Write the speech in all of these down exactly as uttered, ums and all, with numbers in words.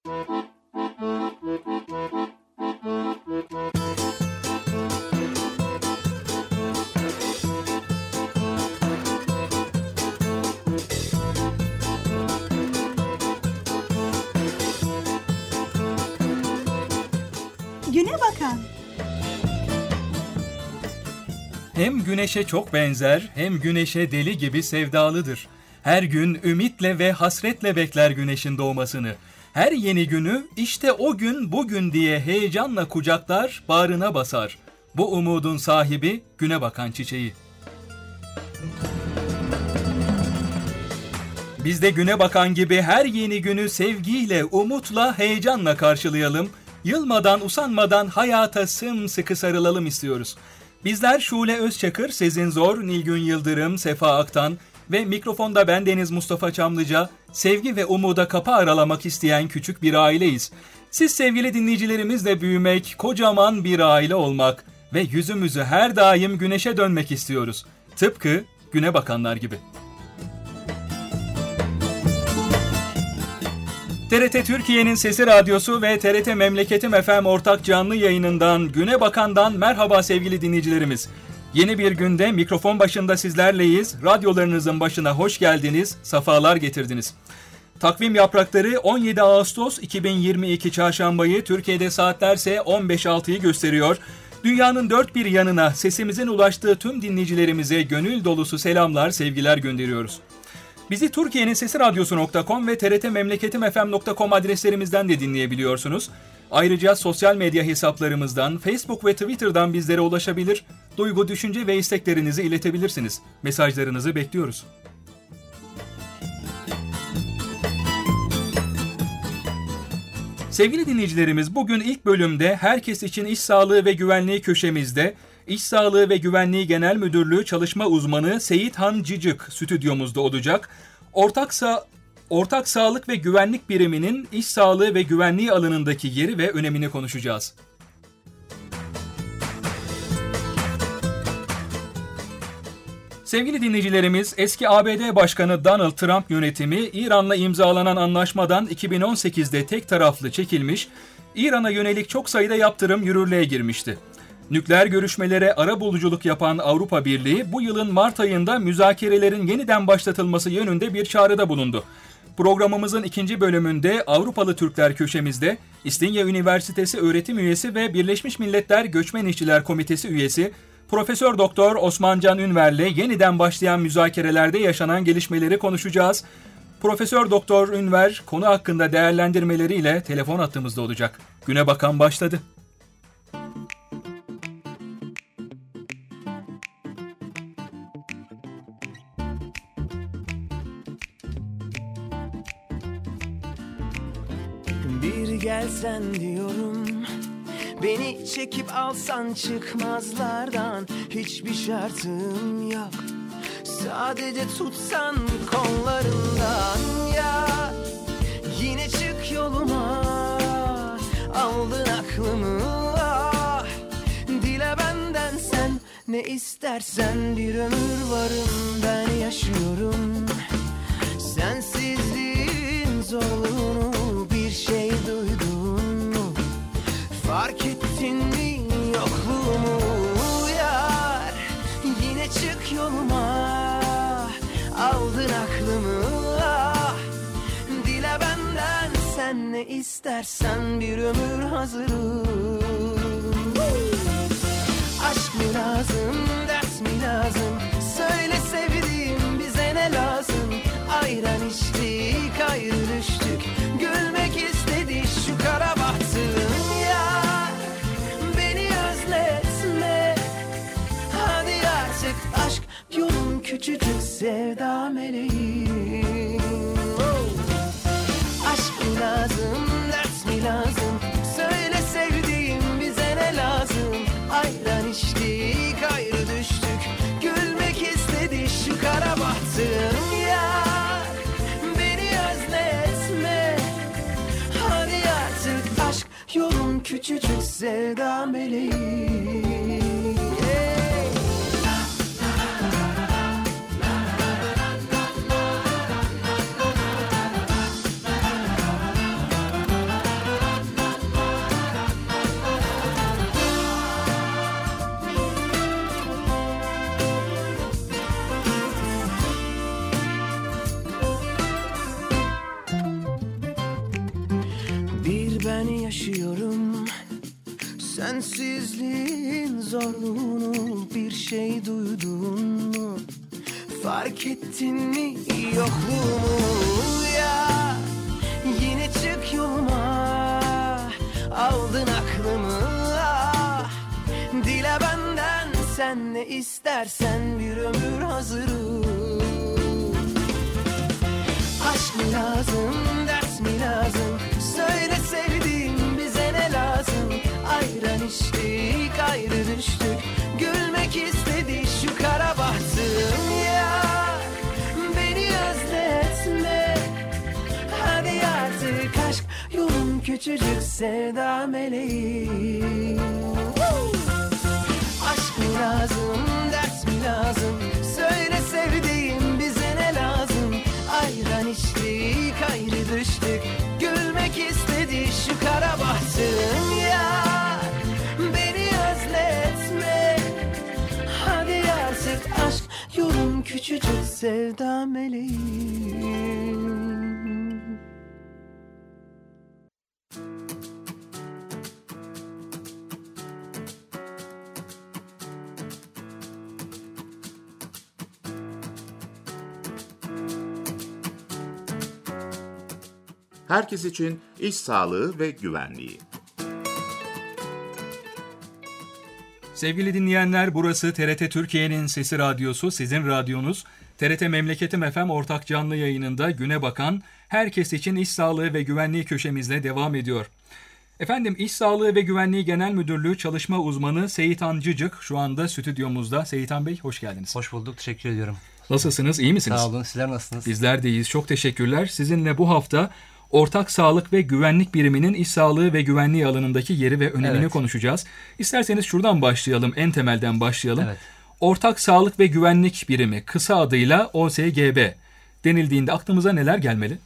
Güne bakan. Hem güneşe çok benzer, hem güneşe deli gibi sevdalıdır. Her gün ümitle ve hasretle bekler güneşin doğmasını. Her yeni günü işte o gün bugün diye heyecanla kucaklar, bağrına basar. Bu umudun sahibi güne bakan çiçeği. Biz de güne bakan gibi her yeni günü sevgiyle, umutla, heyecanla karşılayalım. Yılmadan, usanmadan hayata sımsıkı sarılalım istiyoruz. Bizler Şule Özçakır, Sezin Zor, Nilgün Yıldırım, Sefa Aktan ve mikrofonda bendeniz Mustafa Çamlıca, sevgi ve umuda kapı aralamak isteyen küçük bir aileyiz. Siz sevgili dinleyicilerimizle büyümek, kocaman bir aile olmak ve yüzümüzü her daim güneşe dönmek istiyoruz. Tıpkı güne bakanlar gibi. T R T Türkiye'nin Sesi Radyosu ve T R T Memleketim F M ortak canlı yayınından Güne Bakan'dan merhaba sevgili dinleyicilerimiz. Yeni bir günde mikrofon başında sizlerleyiz. Radyolarınızın başına hoş geldiniz, safalar getirdiniz. Takvim yaprakları on yedi Ağustos iki bin yirmi iki Çarşambayı, Türkiye'de saatlerse on beş altıyı gösteriyor. Dünyanın dört bir yanına sesimizin ulaştığı tüm dinleyicilerimize gönül dolusu selamlar, sevgiler gönderiyoruz. Bizi Türkiye'nin Sesi Radyosu nokta com ve T R T Memleketim F M nokta com adreslerimizden de dinleyebiliyorsunuz. Ayrıca sosyal medya hesaplarımızdan, Facebook ve Twitter'dan bizlere ulaşabilir, duygu, düşünce ve isteklerinizi iletebilirsiniz. Mesajlarınızı bekliyoruz. Sevgili dinleyicilerimiz, bugün ilk bölümde Herkes için İş Sağlığı ve Güvenliği köşemizde İş Sağlığı ve Güvenliği Genel Müdürlüğü Çalışma Uzmanı Seyit Han Cicik stüdyomuzda olacak. Ortak, Sa- Ortak Sağlık ve Güvenlik Biriminin iş sağlığı ve güvenliği alanındaki yeri ve önemini konuşacağız. Sevgili dinleyicilerimiz, eski A B D Başkanı Donald Trump yönetimi İran'la imzalanan anlaşmadan iki bin on sekizde tek taraflı çekilmiş, İran'a yönelik çok sayıda yaptırım yürürlüğe girmişti. Nükleer görüşmelere arabuluculuk yapan Avrupa Birliği bu yılın Mart ayında müzakerelerin yeniden başlatılması yönünde bir çağrıda bulundu. Programımızın ikinci bölümünde Avrupalı Türkler köşemizde İstinye Üniversitesi öğretim üyesi ve Birleşmiş Milletler Göçmen İşçiler Komitesi üyesi Profesör Doktor Osmancan Ünver'le yeniden başlayan müzakerelerde yaşanan gelişmeleri konuşacağız. Profesör Doktor Ünver konu hakkında değerlendirmeleriyle telefon hattımızda olacak. Güne bakan başladı. Bir gelsen diyorum, beni çekip alsan çıkmazlardan, hiçbir şartım yok. Sadece tutsan kollarından, ya yine çık yoluma, aldın aklımı, ah. Dile benden sen ne istersen, bir ömür varım ben yaşıyorum. Sensizliğin zorluğunu bir şey duydun mu? Fark ettin mi yokluğumu yar? Yine çık yoluma, aldın aklımı, ah. Dile benden sen ne istersen, bir ömür hazırım. Aşk mı lazım, ders mi lazım? Söyle sevdiğim, bize ne lazım? Ayran içtik, ayrı düştük, gülmek istedi şu kara bahtım ya. Beni özletme, hadi artık aşk yolun küçücük sevda meleğim. Aşk mı lazım, ders mi lazım? Söyle sevdiğim, bize ne lazım? Ayran içtik, ayrı düştük, gülmek istedi şu kara bahtım ya. Beni özletme, hadi artık aşk yolun küçücük sevda meleğim. ben yaşıyorum. Sensizliğin zorluğunu bir şey duydun mu? Fark ettin mi yokluğumu ya? Yine çık yoluma, aldın aklımı ah. Dile benden sen ne istersen, bir ömür hazırım. Aşk mı lazım, ders mi lazım? Söyle sevdiğim, bize ne lazım? Ayran içtik, ayrı düştük. Gülmek istedi şu kara bahtım ya. Beni özletme, hadi artık aşk yolun küçücük sevda meleği. Aşk mı lazım, ders mi lazım? Söyle sevdiğim, bize ne lazım? Ayran içtik, ayrı düştük. Gülmek istedi şu kara bahtım ya. Beni özletme, hadi artık aşk yolun küçücük sevda meleği. Herkes için iş sağlığı ve güvenliği. Sevgili dinleyenler, burası T R T Türkiye'nin Sesi Radyosu, sizin radyonuz. T R T Memleketim F M ortak canlı yayınında güne bakan Herkes için iş sağlığı ve güvenliği köşemizle devam ediyor. Efendim, İş Sağlığı ve Güvenliği Genel Müdürlüğü Çalışma Uzmanı Seyitan Cıcık şu anda stüdyomuzda. Seyitan Bey, hoş geldiniz. Hoş bulduk, teşekkür ediyorum. Nasılsınız, iyi misiniz? Sağ olun, sizler nasılsınız? Bizler de iyiyiz, çok teşekkürler. Sizinle bu hafta Ortak Sağlık ve Güvenlik Biriminin iş sağlığı ve güvenliği alanındaki yeri ve önemini evet. konuşacağız. İsterseniz şuradan başlayalım, en temelden başlayalım. Evet. Ortak Sağlık ve Güvenlik Birimi, kısa adıyla O S G B denildiğinde aklımıza neler gelmeli?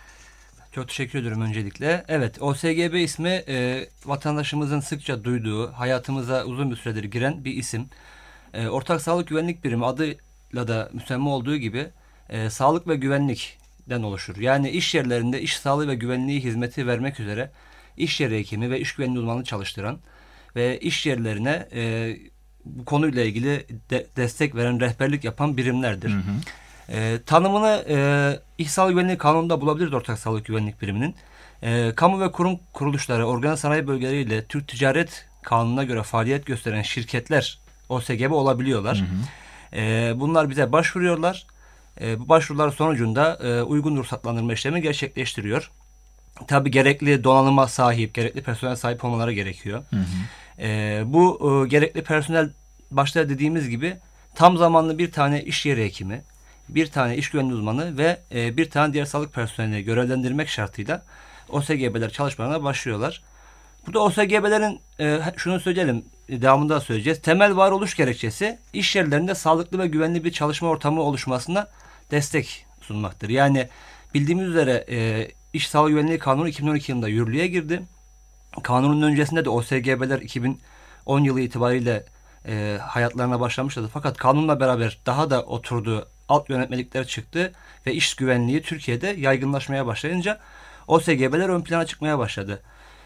Çok teşekkür ediyorum öncelikle. Evet, O S G B ismi e, vatandaşımızın sıkça duyduğu, hayatımıza uzun bir süredir giren bir isim. E, Ortak Sağlık Güvenlik Birimi adıyla da müsemma olduğu gibi e, sağlık ve güvenlikten oluşur. Yani iş yerlerinde iş sağlığı ve güvenliği hizmeti vermek üzere iş yeri hekimi ve iş güvenliği uzmanı çalıştıran ve iş yerlerine e, bu konuyla ilgili de, destek veren, rehberlik yapan birimlerdir. Hı hı. E, tanımını e, İş Sağlığı Güvenliği Kanunu'nda bulabiliriz Ortak Sağlık Güvenlik Biriminin. E, kamu ve kurum kuruluşları, organ sanayi bölgeleriyle Türk Ticaret Kanunu'na göre faaliyet gösteren şirketler O S G B olabiliyorlar. Hı hı. E, bunlar bize başvuruyorlar. E, bu başvurular sonucunda e, uygun ruhsatlandırma işlemi gerçekleştiriyor. Tabii gerekli donanıma sahip, gerekli personel sahip olmaları gerekiyor. Hı hı. E, bu e, gerekli personel başta dediğimiz gibi tam zamanlı bir tane iş yeri hekimi, bir tane iş güvenliği uzmanı ve e, bir tane diğer sağlık personelini görevlendirmek şartıyla O S G B'ler çalışmalarına başlıyorlar. Burada O S G B'lerin e, şunu söyleyelim, devamında söyleyeceğiz. Temel varoluş gerekçesi iş yerlerinde sağlıklı ve güvenli bir çalışma ortamı oluşmasına destek sunmaktır. Yani bildiğimiz üzere e, İş Sağlığı Güvenliği Kanunu iki bin on iki yılında yürürlüğe girdi. Kanunun öncesinde de O S G B'ler iki bin on yılı itibariyle e, hayatlarına başlamışlardı. Fakat kanunla beraber daha da oturdu, alt yönetmelikler çıktı ve iş güvenliği Türkiye'de yaygınlaşmaya başlayınca O S G B'ler ön plana çıkmaya başladı.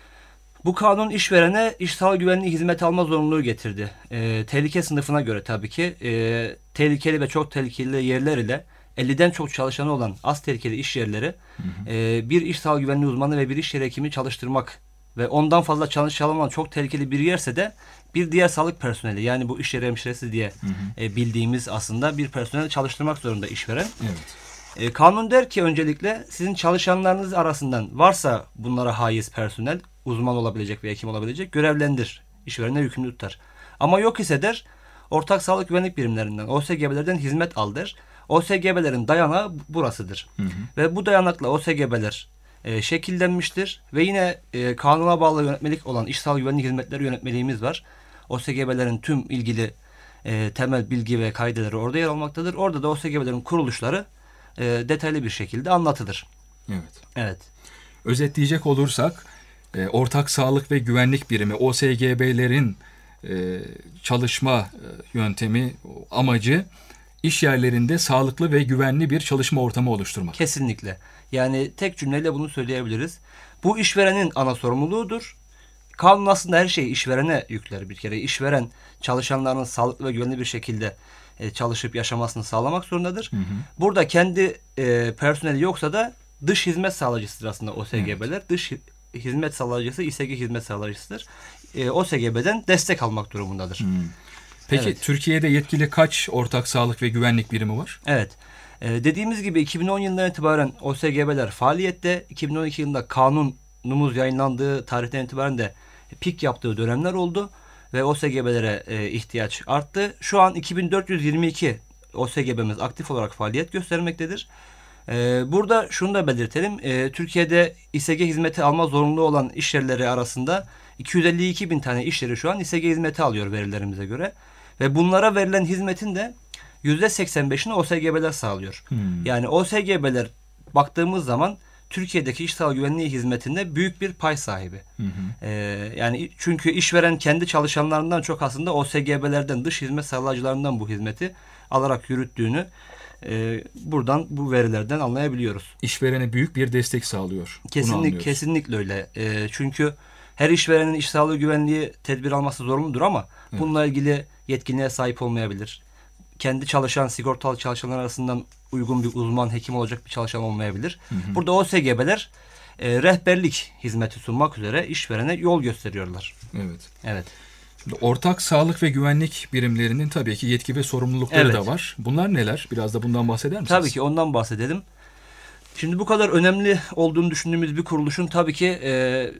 Bu kanun işverene iş sağlığı güvenliği hizmet alma zorunluluğu getirdi. E, tehlike sınıfına göre tabii ki e, tehlikeli ve çok tehlikeli yerler ile elliden çok çalışanı olan az tehlikeli iş yerleri hı hı. E, bir iş sağlığı güvenliği uzmanı ve bir iş yeri hekimi çalıştırmak ve ondan fazla çalışan olan çok tehlikeli bir yerse de bir diğer sağlık personeli, yani bu iş yeri hemşiresi diye hı hı. E, bildiğimiz aslında bir personeli çalıştırmak zorunda işveren. Evet. E, kanun der ki öncelikle sizin çalışanlarınız arasından varsa bunlara haiz personel, uzman olabilecek ve hekim olabilecek, görevlendir. İşverene yükümlü tutar. Ama yok ise der, ortak sağlık güvenlik birimlerinden, O S G B'lerden hizmet al der. O S G B'lerin dayanağı burasıdır. Hı hı. Ve bu dayanakla O S G B'ler e, şekillenmiştir. Ve yine e, kanuna bağlı yönetmelik olan İş Sağlığı Güvenlik Hizmetleri yönetmeliğimiz var. O S G B'lerin tüm ilgili e, temel bilgi ve kaideleri orada yer almaktadır. Orada da O S G B'lerin kuruluşları e, detaylı bir şekilde anlatılır. Evet. Evet. Özetleyecek olursak e, Ortak Sağlık ve Güvenlik Birimi, O S G B'lerin e, çalışma e, yöntemi, amacı iş yerlerinde sağlıklı ve güvenli bir çalışma ortamı oluşturmak. Kesinlikle. Yani tek cümleyle bunu söyleyebiliriz. Bu işverenin ana sorumluluğudur. Kanun aslında her şeyi işverene yükler bir kere. İşveren çalışanların sağlıklı ve güvenli bir şekilde e, çalışıp yaşamasını sağlamak zorundadır. Hı hı. Burada kendi e, personeli yoksa da dış hizmet sağlayıcısıdır aslında O S G B'ler. Evet. Dış hizmet sağlayıcısı İ S G hizmet sağlayıcısıdır. E, O S G B'den destek almak durumundadır. Hı. Peki Evet. Türkiye'de yetkili kaç ortak sağlık ve güvenlik birimi var? Evet. Ee, dediğimiz gibi iki bin on yılından itibaren O S G B'ler faaliyette. iki bin on iki yılında kanunumuz yayınlandığı tarihten itibaren de pik yaptığı dönemler oldu. Ve O S G B'lere e, ihtiyaç arttı. Şu an iki bin dört yüz yirmi iki O S G B'miz aktif olarak faaliyet göstermektedir. Ee, burada şunu da belirtelim. Ee, Türkiye'de İ S G hizmeti alma zorunlu olan iş yerleri arasında iki yüz elli iki bin tane iş yeri şu an İ S G hizmeti alıyor verilerimize göre. Ve bunlara verilen hizmetin de yüzde seksen beşini O S G B'ler sağlıyor. Hmm. Yani O S G B'ler baktığımız zaman Türkiye'deki iş sağlığı güvenliği hizmetinde büyük bir pay sahibi. Hı hı. Ee, yani çünkü işveren kendi çalışanlarından çok aslında O S G B'lerden, dış hizmet sağlayıcılarından bu hizmeti alarak yürüttüğünü e, buradan bu verilerden anlayabiliyoruz. İşverene büyük bir destek sağlıyor. Kesinlikle, kesinlikle öyle. E, çünkü her işverenin iş sağlığı güvenliği tedbir alması zorunludur ama evet. bununla ilgili yetkinliğe sahip olmayabilir. Kendi çalışan, sigortalı çalışanlar arasından uygun bir uzman, hekim olacak bir çalışan olmayabilir. Hı hı. Burada O S G B'ler e, rehberlik hizmeti sunmak üzere işverene yol gösteriyorlar. Evet. Evet. Şimdi ortak sağlık ve güvenlik birimlerinin tabii ki yetki ve sorumlulukları evet. da var. Bunlar neler? Biraz da bundan bahseder misiniz? Tabii ki ondan bahsedelim. Şimdi bu kadar önemli olduğunu düşündüğümüz bir kuruluşun tabii ki e,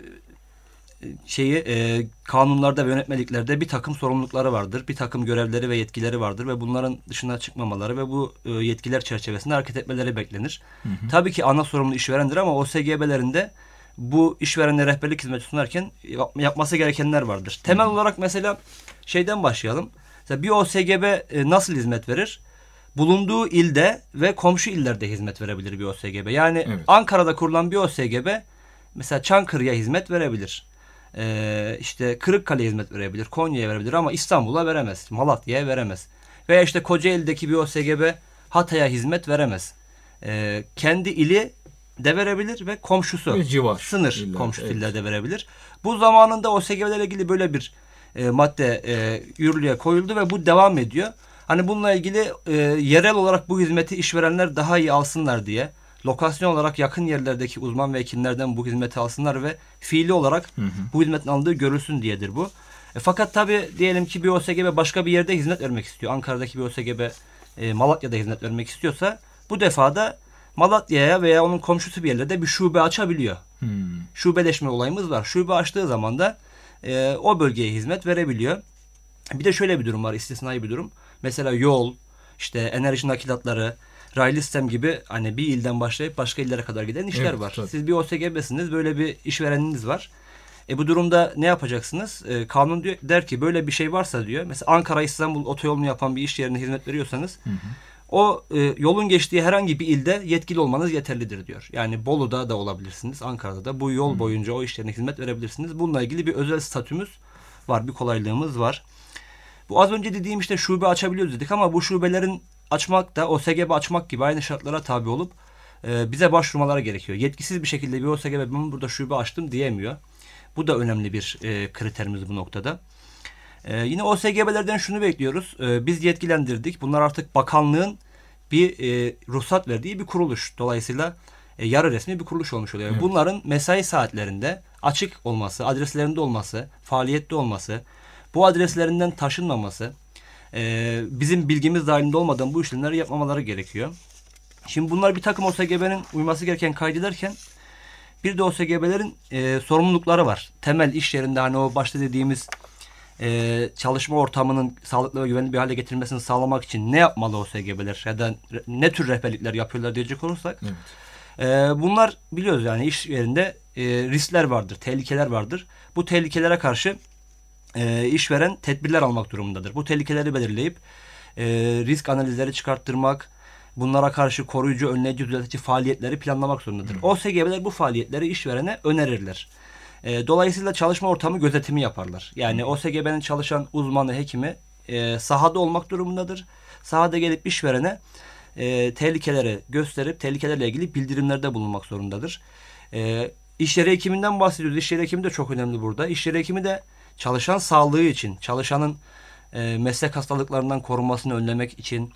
şeyi e, kanunlarda ve yönetmeliklerde bir takım sorumlulukları vardır. Bir takım görevleri ve yetkileri vardır ve bunların dışına çıkmamaları ve bu e, yetkiler çerçevesinde hareket etmeleri beklenir. Hı hı. Tabii ki ana sorumlu işverendir ama O S G B'lerinde bu işverenle rehberlik hizmeti sunarken yap, yapması gerekenler vardır. Temel hı hı. olarak mesela şeyden başlayalım. Mesela bir O S G B e, nasıl hizmet verir? Bulunduğu ilde ve komşu illerde hizmet verebilir bir O S G B. Yani evet. Ankara'da kurulan bir O S G B mesela Çankırı'ya hizmet verebilir. Ee, işte Kırıkkale'ye hizmet verebilir, Konya'ya verebilir ama İstanbul'a veremez, Malatya'ya veremez. Veya işte Kocaeli'deki bir O S G B Hatay'a hizmet veremez. Ee, kendi ili de verebilir ve komşusu, ve civar, sınır iller, komşu evet. iller de verebilir. Bu zamanında O S G B'lerle ilgili böyle bir e, madde e, yürürlüğe koyuldu ve bu devam ediyor. Hani bununla ilgili e, yerel olarak bu hizmeti işverenler daha iyi alsınlar diye, lokasyon olarak yakın yerlerdeki uzman ve hekimlerden bu hizmeti alsınlar ve fiili olarak hı hı. bu hizmetin alındığı görülsün diyedir bu. E, fakat tabii diyelim ki bir O S G B başka bir yerde hizmet vermek istiyor. Ankara'daki bir O S G B e, Malatya'da hizmet vermek istiyorsa bu defada Malatya'ya veya onun komşusu bir yerlerde bir şube açabiliyor. Hmm. Şubeleşme olayımız var. Şube açtığı zaman da e, o bölgeye hizmet verebiliyor. Bir de şöyle bir durum var, istisnai bir durum. Mesela yol, işte enerji nakilatları, raylı sistem gibi hani bir ilden başlayıp başka illere kadar giden işler evet, var. Tabii. Siz bir O S G B'siniz, böyle bir işvereniniz var. E bu durumda ne yapacaksınız? E, kanun diyor, der ki böyle bir şey varsa diyor. Mesela Ankara İstanbul otoyolunu yapan bir iş yerine hizmet veriyorsanız hı hı. o e, yolun geçtiği herhangi bir ilde yetkili olmanız yeterlidir diyor. Yani Bolu'da da olabilirsiniz, Ankara'da da bu yol hı. boyunca o iş yerine hizmet verebilirsiniz. Bununla ilgili bir özel statümüz var, bir kolaylığımız var. Bu az önce dediğim işte şube açabiliyoruz dedik ama bu şubelerin açmak da O S G B açmak gibi aynı şartlara tabi olup e, bize başvurmaları gerekiyor. Yetkisiz bir şekilde bir O S G B ben burada şube açtım diyemiyor. Bu da önemli bir e, kriterimiz bu noktada. E, yine O S G B'lerden şunu bekliyoruz. E, biz yetkilendirdik. Bunlar artık bakanlığın bir e, ruhsat verdiği bir kuruluş. Dolayısıyla e, yarı resmi bir kuruluş olmuş oluyor. Evet. Bunların mesai saatlerinde açık olması, adreslerinde olması, faaliyette olması, bu adreslerinden taşınmaması, e, bizim bilgimiz dahilinde olmadan bu işlemleri yapmamaları gerekiyor. Şimdi bunlar bir takım O S G B'nin uyması gereken kaydederken bir de O S G B'lerin e, sorumlulukları var. Temel iş yerinde hani o başta dediğimiz e, çalışma ortamının sağlıklı ve güvenli bir hale getirilmesini sağlamak için ne yapmalı O S G B'ler ya da ne tür rehberlikler yapıyorlar diyecek olursak. Evet. E, bunlar biliyoruz yani iş yerinde e, riskler vardır, tehlikeler vardır. Bu tehlikelere karşı e, işveren tedbirler almak durumundadır. Bu tehlikeleri belirleyip e, risk analizleri çıkarttırmak, bunlara karşı koruyucu, önleyici, düzeltici faaliyetleri planlamak zorundadır. Hmm. O S G B'ler bu faaliyetleri işverene önerirler. E, dolayısıyla çalışma ortamı gözetimi yaparlar. Yani hmm. O S G B'nin çalışan uzmanı, hekimi e, sahada olmak durumundadır. sahada gelip işverene e, tehlikeleri gösterip tehlikelerle ilgili bildirimlerde bulunmak zorundadır. E, iş yeri hekiminden bahsediyoruz. İş yeri hekimi de çok önemli burada. İş yeri hekimi de çalışan sağlığı için, çalışanın e, meslek hastalıklarından korunmasını önlemek için,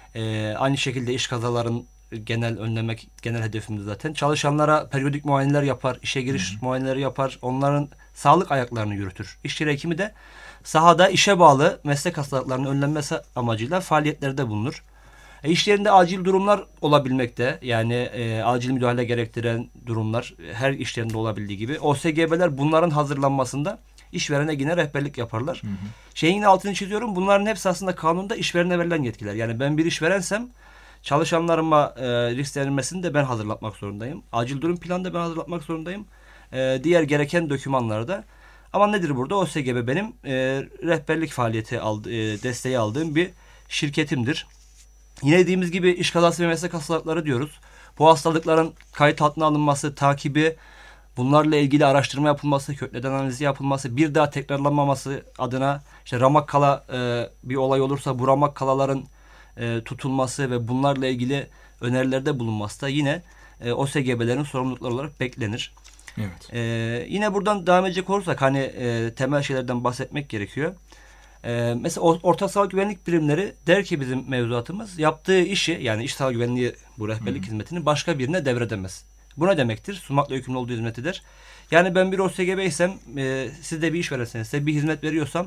e, aynı şekilde iş kazaların genel önlemek, genel hedefimiz zaten. Çalışanlara periyodik muayeneler yapar, işe giriş Hı-hı. muayeneleri yapar, onların sağlık ayaklarını yürütür. İş yeri hekimi de sahada işe bağlı meslek hastalıklarının önlenmesi amacıyla faaliyetlerde bulunur. E, iş yerinde acil durumlar olabilmekte. Yani e, acil müdahale gerektiren durumlar her iş yerinde olabildiği gibi. O S G B'ler bunların hazırlanmasında işverene yine rehberlik yaparlar. Hı hı. Şeyin yine altını çiziyorum. Bunların hepsi aslında kanunda işverene verilen yetkiler. Yani ben bir işverensem çalışanlarıma e, risklenmesini de ben hazırlatmak zorundayım. Acil durum planını da ben hazırlatmak zorundayım. E, diğer gereken dokümanları da. Ama nedir burada? O S G B benim e, rehberlik faaliyeti aldı, e, desteği aldığım bir şirketimdir. Yine dediğimiz gibi iş kazası ve meslek hastalıkları diyoruz. Bu hastalıkların kayıt altına alınması, takibi, bunlarla ilgili araştırma yapılması, kökleden analizi yapılması, bir daha tekrarlanmaması adına işte ramak kala e, bir olay olursa bu ramak kalaların e, tutulması ve bunlarla ilgili önerilerde bulunması da yine e, O S G B'lerin sorumlulukları olarak beklenir. Evet. E, yine buradan devam edecek olursak hani e, temel şeylerden bahsetmek gerekiyor. Ee, mesela ortak sağlık güvenlik birimleri der ki bizim mevzuatımız yaptığı işi yani iş sağlık güvenliği bu rehberlik Hı-hı. hizmetini başka birine devredemez. Bu ne demektir? Sunmakla yükümlü olduğu hizmetidir. Yani ben bir O S G B isem e, siz de bir iş vereseniz size bir hizmet veriyorsam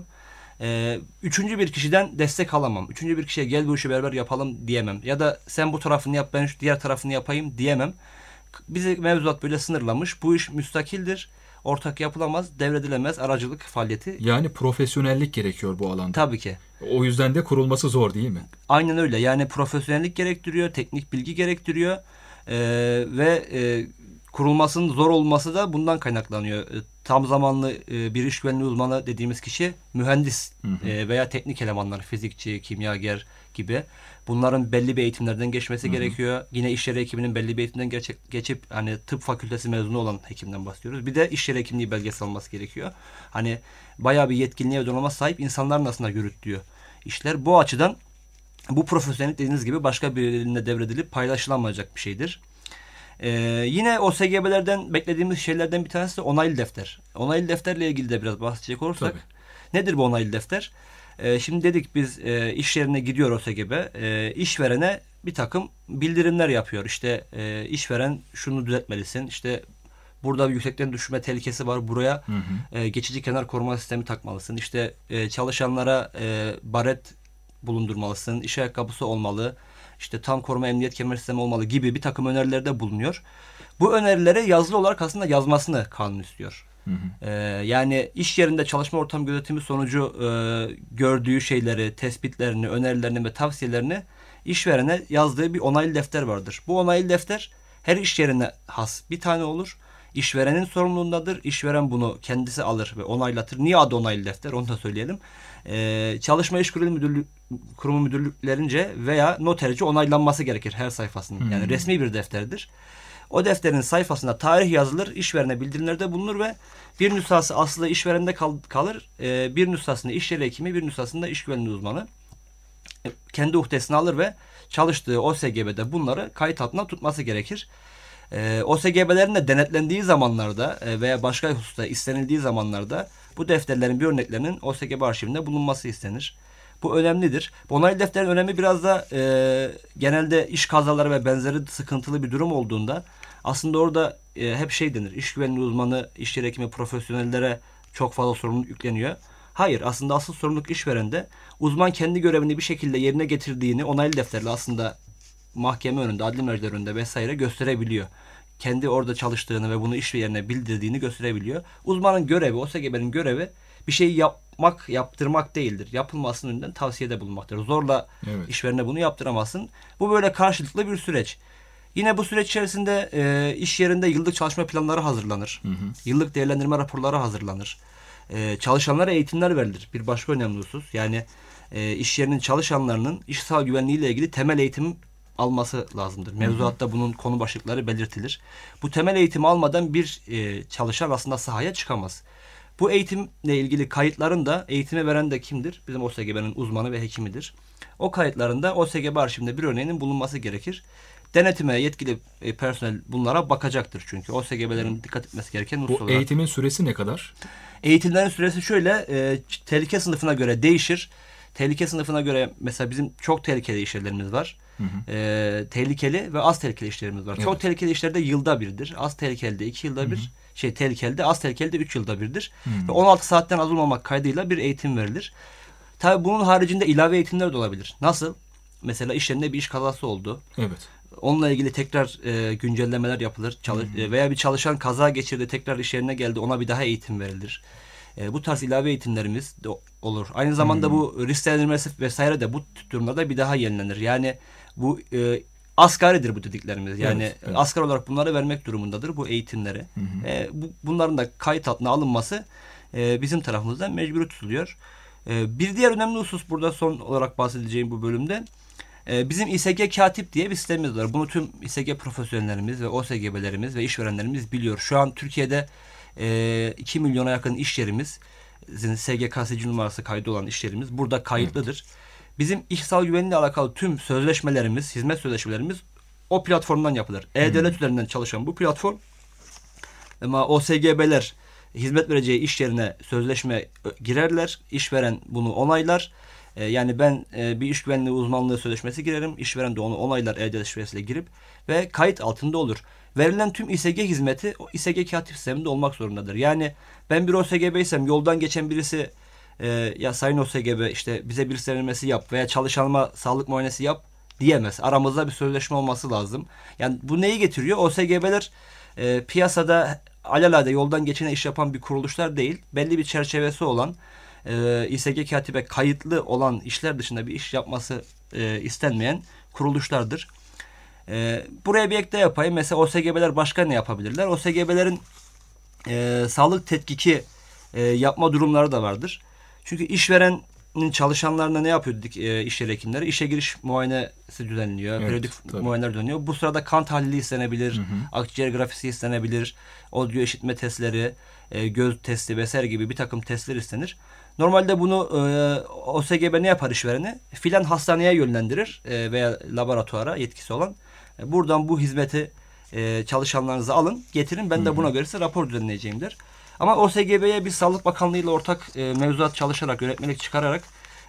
e, üçüncü bir kişiden destek alamam. Üçüncü bir kişiye gel bu işi beraber yapalım diyemem. Ya da sen bu tarafını yap ben şu diğer tarafını yapayım diyemem. Bizi mevzuat böyle sınırlamış. Bu iş müstakildir. Ortak yapılamaz, devredilemez aracılık faaliyeti. Yani profesyonellik gerekiyor bu alanda. Tabii ki. O yüzden de kurulması zor değil mi? Aynen öyle. Yani profesyonellik gerektiriyor, teknik bilgi gerektiriyor ee, ve e, kurulmasının zor olması da bundan kaynaklanıyor. E, tam zamanlı e, bir iş güvenliği uzmanı dediğimiz kişi mühendis hı hı. E, veya teknik elemanlar, fizikçi, kimyager gibi. Bunların belli bir eğitimlerden geçmesi hı hı. gerekiyor. Yine iş yeri hekiminin belli bir eğitimden geçip, geçip hani tıp fakültesi mezunu olan hekimden bahsediyoruz. Bir de iş yeri hekimliği belgesi alması gerekiyor. Hani bayağı bir yetkinliğe ve donanıma sahip insanların aslında yürüttüğü işler. Bu açıdan bu profesyonellik dediğiniz gibi başka birine devredilip paylaşılamayacak bir şeydir. Ee, yine O S G B'lerden beklediğimiz şeylerden bir tanesi de onaylı defter. Onaylı defterle ilgili de biraz bahsedecek olursak. Tabii. Nedir bu onaylı defter? Ee, şimdi dedik biz e, iş yerine gidiyor O S G B. E, işverene bir takım bildirimler yapıyor. İşte e, işveren şunu düzeltmelisin. İşte burada bir yüksekten düşme tehlikesi var. Buraya hı hı. E, geçici kenar koruma sistemi takmalısın. İşte e, çalışanlara e, baret bulundurmalısın. İş ayakkabısı olmalı. İşte tam koruma emniyet kemer sistemi olmalı gibi bir takım önerilerde bulunuyor. Bu önerileri yazılı olarak aslında yazmasını kanun istiyor. Hı hı. Ee, yani iş yerinde çalışma ortam gözetimi sonucu e, gördüğü şeyleri, tespitlerini, önerilerini ve tavsiyelerini işverene yazdığı bir onaylı defter vardır. Bu onaylı defter her iş yerine has bir tane olur. İşverenin sorumluluğundadır. İşveren bunu kendisi alır ve onaylatır. Niye adı onaylı defter? Onu da söyleyelim. Ee, Çalışma İş Kurumu, Müdürlük, Kurumu müdürlüklerince veya noterci onaylanması gerekir her sayfasının. Hmm. Yani resmi bir defterdir. O defterin sayfasında tarih yazılır, işverene bildirimlerde bulunur ve bir nüshası aslı işverende kal- kalır. Ee, bir nüshasını iş yeri hekimi, bir nüshasını da iş güvenliği uzmanı kendi uhdesine alır ve çalıştığı O S G B'de bunları kayıt altına tutması gerekir. Ee, O S G B'lerin de denetlendiği zamanlarda e, veya başka hususta istenildiği zamanlarda bu defterlerin bir örneklerinin O S G B arşivinde bulunması istenir. Bu önemlidir. Bu onaylı defterin önemi biraz da e, genelde iş kazaları ve benzeri sıkıntılı bir durum olduğunda aslında orada e, hep şey denir. İş güvenliği uzmanı, iş yeri hekimi, profesyonellere çok fazla sorumluluk yükleniyor. Hayır, aslında asıl sorumluluk işverende. Uzman kendi görevini bir şekilde yerine getirdiğini onaylı defterle aslında mahkeme önünde, adli merciler önünde vesaire gösterebiliyor. Kendi orada çalıştığını ve bunu iş yerine bildirdiğini gösterebiliyor. Uzmanın görevi, O S G B'nin görevi bir şeyi yapmak, yaptırmak değildir. Yapılmasının önünden tavsiyede bulunmaktır. Zorla evet. işverene bunu yaptıramazsın. Bu böyle karşılıklı bir süreç. Yine bu süreç içerisinde e, iş yerinde yıllık çalışma planları hazırlanır. Hı hı. Yıllık değerlendirme raporları hazırlanır. E, çalışanlara eğitimler verilir. Bir başka önemli husus. Yani e, iş yerinin çalışanlarının iş sağlığı güvenliği ile ilgili temel eğitim alması lazımdır. Mevzuatta bunun konu başlıkları belirtilir. Bu temel eğitimi almadan bir e, çalışan aslında sahaya çıkamaz. Bu eğitimle ilgili kayıtların da eğitime veren de kimdir? Bizim O S G B'nin uzmanı ve hekimidir. O kayıtlarında O S G B arşivinde bir örneğinin bulunması gerekir. Denetime yetkili personel bunlara bakacaktır çünkü. O S G B'lerin dikkat etmesi gereken husus Bu olarak. eğitimin süresi ne kadar? Eğitimlerin süresi şöyle, e, tehlike sınıfına göre değişir. Tehlike sınıfına göre mesela bizim çok tehlikeli işlerimiz var. Hı hı. E, tehlikeli ve az tehlikeli işlerimiz var. Evet. Çok tehlikeli işlerde yılda birdir. Az tehlikeli de iki yılda bir. Hı hı. Şey tehlikeli de az tehlikeli de üç yılda birdir. Hı hı. Ve on altı saatten az olmamak kaydıyla bir eğitim verilir. Tabii bunun haricinde ilave eğitimler de olabilir. Nasıl? Mesela iş yerinde bir iş kazası oldu. Evet. Onunla ilgili tekrar e, güncellemeler yapılır. Çalış, e, veya bir çalışan kaza geçirdi, tekrar iş yerine geldi. Ona bir daha eğitim verilir. E, bu tarz ilave eğitimlerimiz de olur. Aynı zamanda hmm. bu risk değerlendirmesi vesaire de bu durumlarda bir daha yenilenir. Yani bu e, asgaridir bu dediklerimiz. Yani evet, evet. asgari olarak bunları vermek durumundadır bu eğitimleri. Hmm. E, bu, bunların da kayıt altına alınması e, bizim tarafımızdan mecburi tutuluyor. E, bir diğer önemli husus burada son olarak bahsedeceğim bu bölümde. Bizim İ S G Katip diye bir sistemimiz var. Bunu tüm İ S G profesyonellerimiz ve O S G B'lerimiz ve işverenlerimiz biliyor. Şu an Türkiye'de iki milyona yakın iş yerimiz, S G K sicil numarası kaydı olan iş yerimiz burada kayıtlıdır. Evet. Bizim iş sağlığı güvenliği alakalı tüm sözleşmelerimiz, hizmet sözleşmelerimiz o platformdan yapılır. E-Devlet üzerinden çalışan bu platform, ama O S G B'ler hizmet vereceği iş yerine sözleşme girerler. İşveren bunu onaylar. Yani ben bir iş güvenliği uzmanlığı sözleşmesi girerim. İşveren de onu onaylar E-Devlet şifresiyle girip ve kayıt altında olur. Verilen tüm İ S G hizmeti o İ S G Katip sisteminde olmak zorundadır. Yani ben bir O S G B'ysem yoldan geçen birisi e, ya sayın O S G B işte bize bir verilmesi yap veya çalışanıma sağlık muayenesi yap diyemez. Aramızda bir sözleşme olması lazım. Yani bu neyi getiriyor? O S G B'ler e, piyasada alelade yoldan geçene iş yapan bir kuruluşlar değil. Belli bir çerçevesi olan e, İ S G Katip'e kayıtlı olan işler dışında bir iş yapması e, istenmeyen kuruluşlardır. E, buraya bir ek de yapayım. Mesela O S G B'ler başka ne yapabilirler? O S G B'lerin e, sağlık tetkiki e, yapma durumları da vardır. Çünkü işverenin çalışanlarına ne yapıyor dedik e, iş yeri hekimleri? İşe giriş muayenesi düzenliyor. Evet, periyodik tabii. muayeneler düzenliyor. Bu sırada kan tahlili istenebilir. Hı hı. Akciğer grafisi istenebilir. Audio işitme testleri, e, göz testi vesaire gibi bir takım testler istenir. Normalde bunu e, O S G B ne yapar işvereni? Filan hastaneye yönlendirir e, veya laboratuvara yetkisi olan. E, buradan bu hizmeti e, çalışanlarınızı alın, getirin. Ben de buna göre size rapor düzenleyeceğim der. Ama O S G B'ye biz Sağlık Bakanlığı ile ortak e, mevzuat çalışarak, yönetmelik çıkararak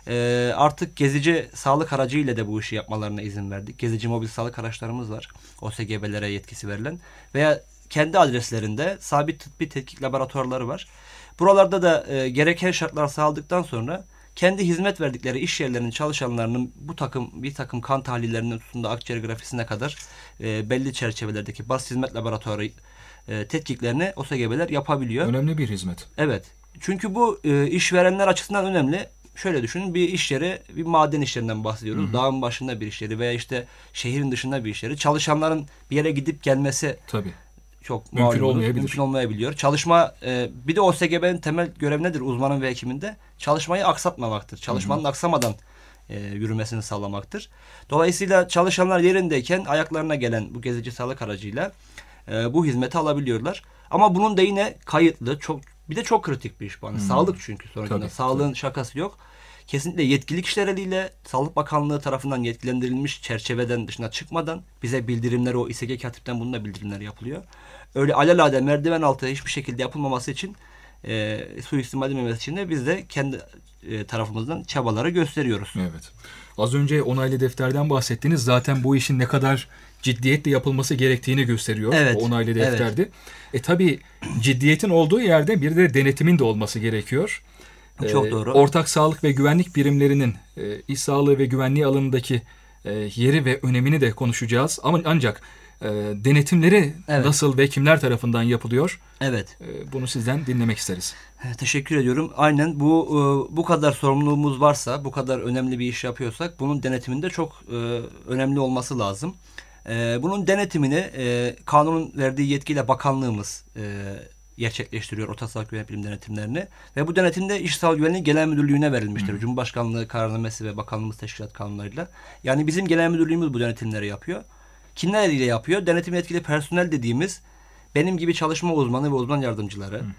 e, artık gezici sağlık aracı ile de bu işi yapmalarına izin verdik. Gezici mobil sağlık araçlarımız var. O S G B'lere yetkisi verilen. Veya kendi adreslerinde sabit tıbbi tetkik laboratuvarları var. Buralarda da e, gereken şartlar sağladıktan sonra kendi hizmet verdikleri iş yerlerinin çalışanlarının bu takım bir takım kan tahlillerinden tutun da akciğer grafisine kadar e, belli çerçevelerdeki basit hizmet laboratuvarı e, tetkiklerini O S G B'ler yapabiliyor. Önemli bir hizmet. Evet. Çünkü bu e, işverenler açısından önemli. Şöyle düşünün, bir iş yeri, bir maden işlerinden bahsediyoruz. Hı hı. Dağın başında bir iş yeri veya işte şehrin dışında bir iş yeri. Çalışanların bir yere gidip gelmesi tabii çok mümkün olmayabilir. Mümkün olmayabiliyor. Çalışma e, bir de O S G B'nin temel görevi nedir uzmanın ve hekiminde? Çalışmayı aksatmamaktır. Çalışmanın hı hı. aksamadan e, yürümesini sağlamaktır. Dolayısıyla çalışanlar yerindeyken ayaklarına gelen bu gezici sağlık aracıyla e, bu hizmeti alabiliyorlar. Ama bunun da yine kayıtlı, çok bir de çok kritik bir iş bu. Hmm. Sağlık çünkü sonucunda. Sağlığın tabii. şakası yok. Kesinlikle yetkili kişiler eliyle Sağlık Bakanlığı tarafından yetkilendirilmiş çerçeveden dışına çıkmadan bize bildirimler, o İ S G Katip'ten bununla bildirimler yapılıyor. Öyle alelade merdiven altı hiçbir şekilde yapılmaması için e, suistimal edilmemesi için de biz de kendi e, tarafımızdan çabaları gösteriyoruz. Evet. Az önce onaylı defterden bahsettiniz. Zaten bu işin ne kadar ciddiyetle yapılması gerektiğini gösteriyor. Evet. O onaylı defterde. Evet. E tabii ciddiyetin olduğu yerde bir de denetimin de olması gerekiyor. Çok doğru. Ortak sağlık ve güvenlik birimlerinin e, iş sağlığı ve güvenliği alanındaki e, yeri ve önemini de konuşacağız. Ama ancak e, denetimleri evet. nasıl ve kimler tarafından yapılıyor? Evet. E, bunu sizden dinlemek isteriz. Teşekkür ediyorum. Aynen bu e, bu kadar sorumluluğumuz varsa, bu kadar önemli bir iş yapıyorsak bunun denetiminde çok e, önemli olması lazım. E, bunun denetimini e, kanunun verdiği yetkiyle bakanlığımız e, gerçekleştiriyor ortak sağlık güvenlik birim denetimlerini ve bu denetimde İş Sağlığı Güvenliği Genel Müdürlüğü'ne verilmiştir. Hı. Cumhurbaşkanlığı kararnamesi ve bakanlığımız teşkilat kanunlarıyla. Yani bizim genel müdürlüğümüz bu denetimleri yapıyor. Kimler ile yapıyor? Denetim yetkili personel dediğimiz benim gibi çalışma uzmanı ve uzman yardımcıları, Hı.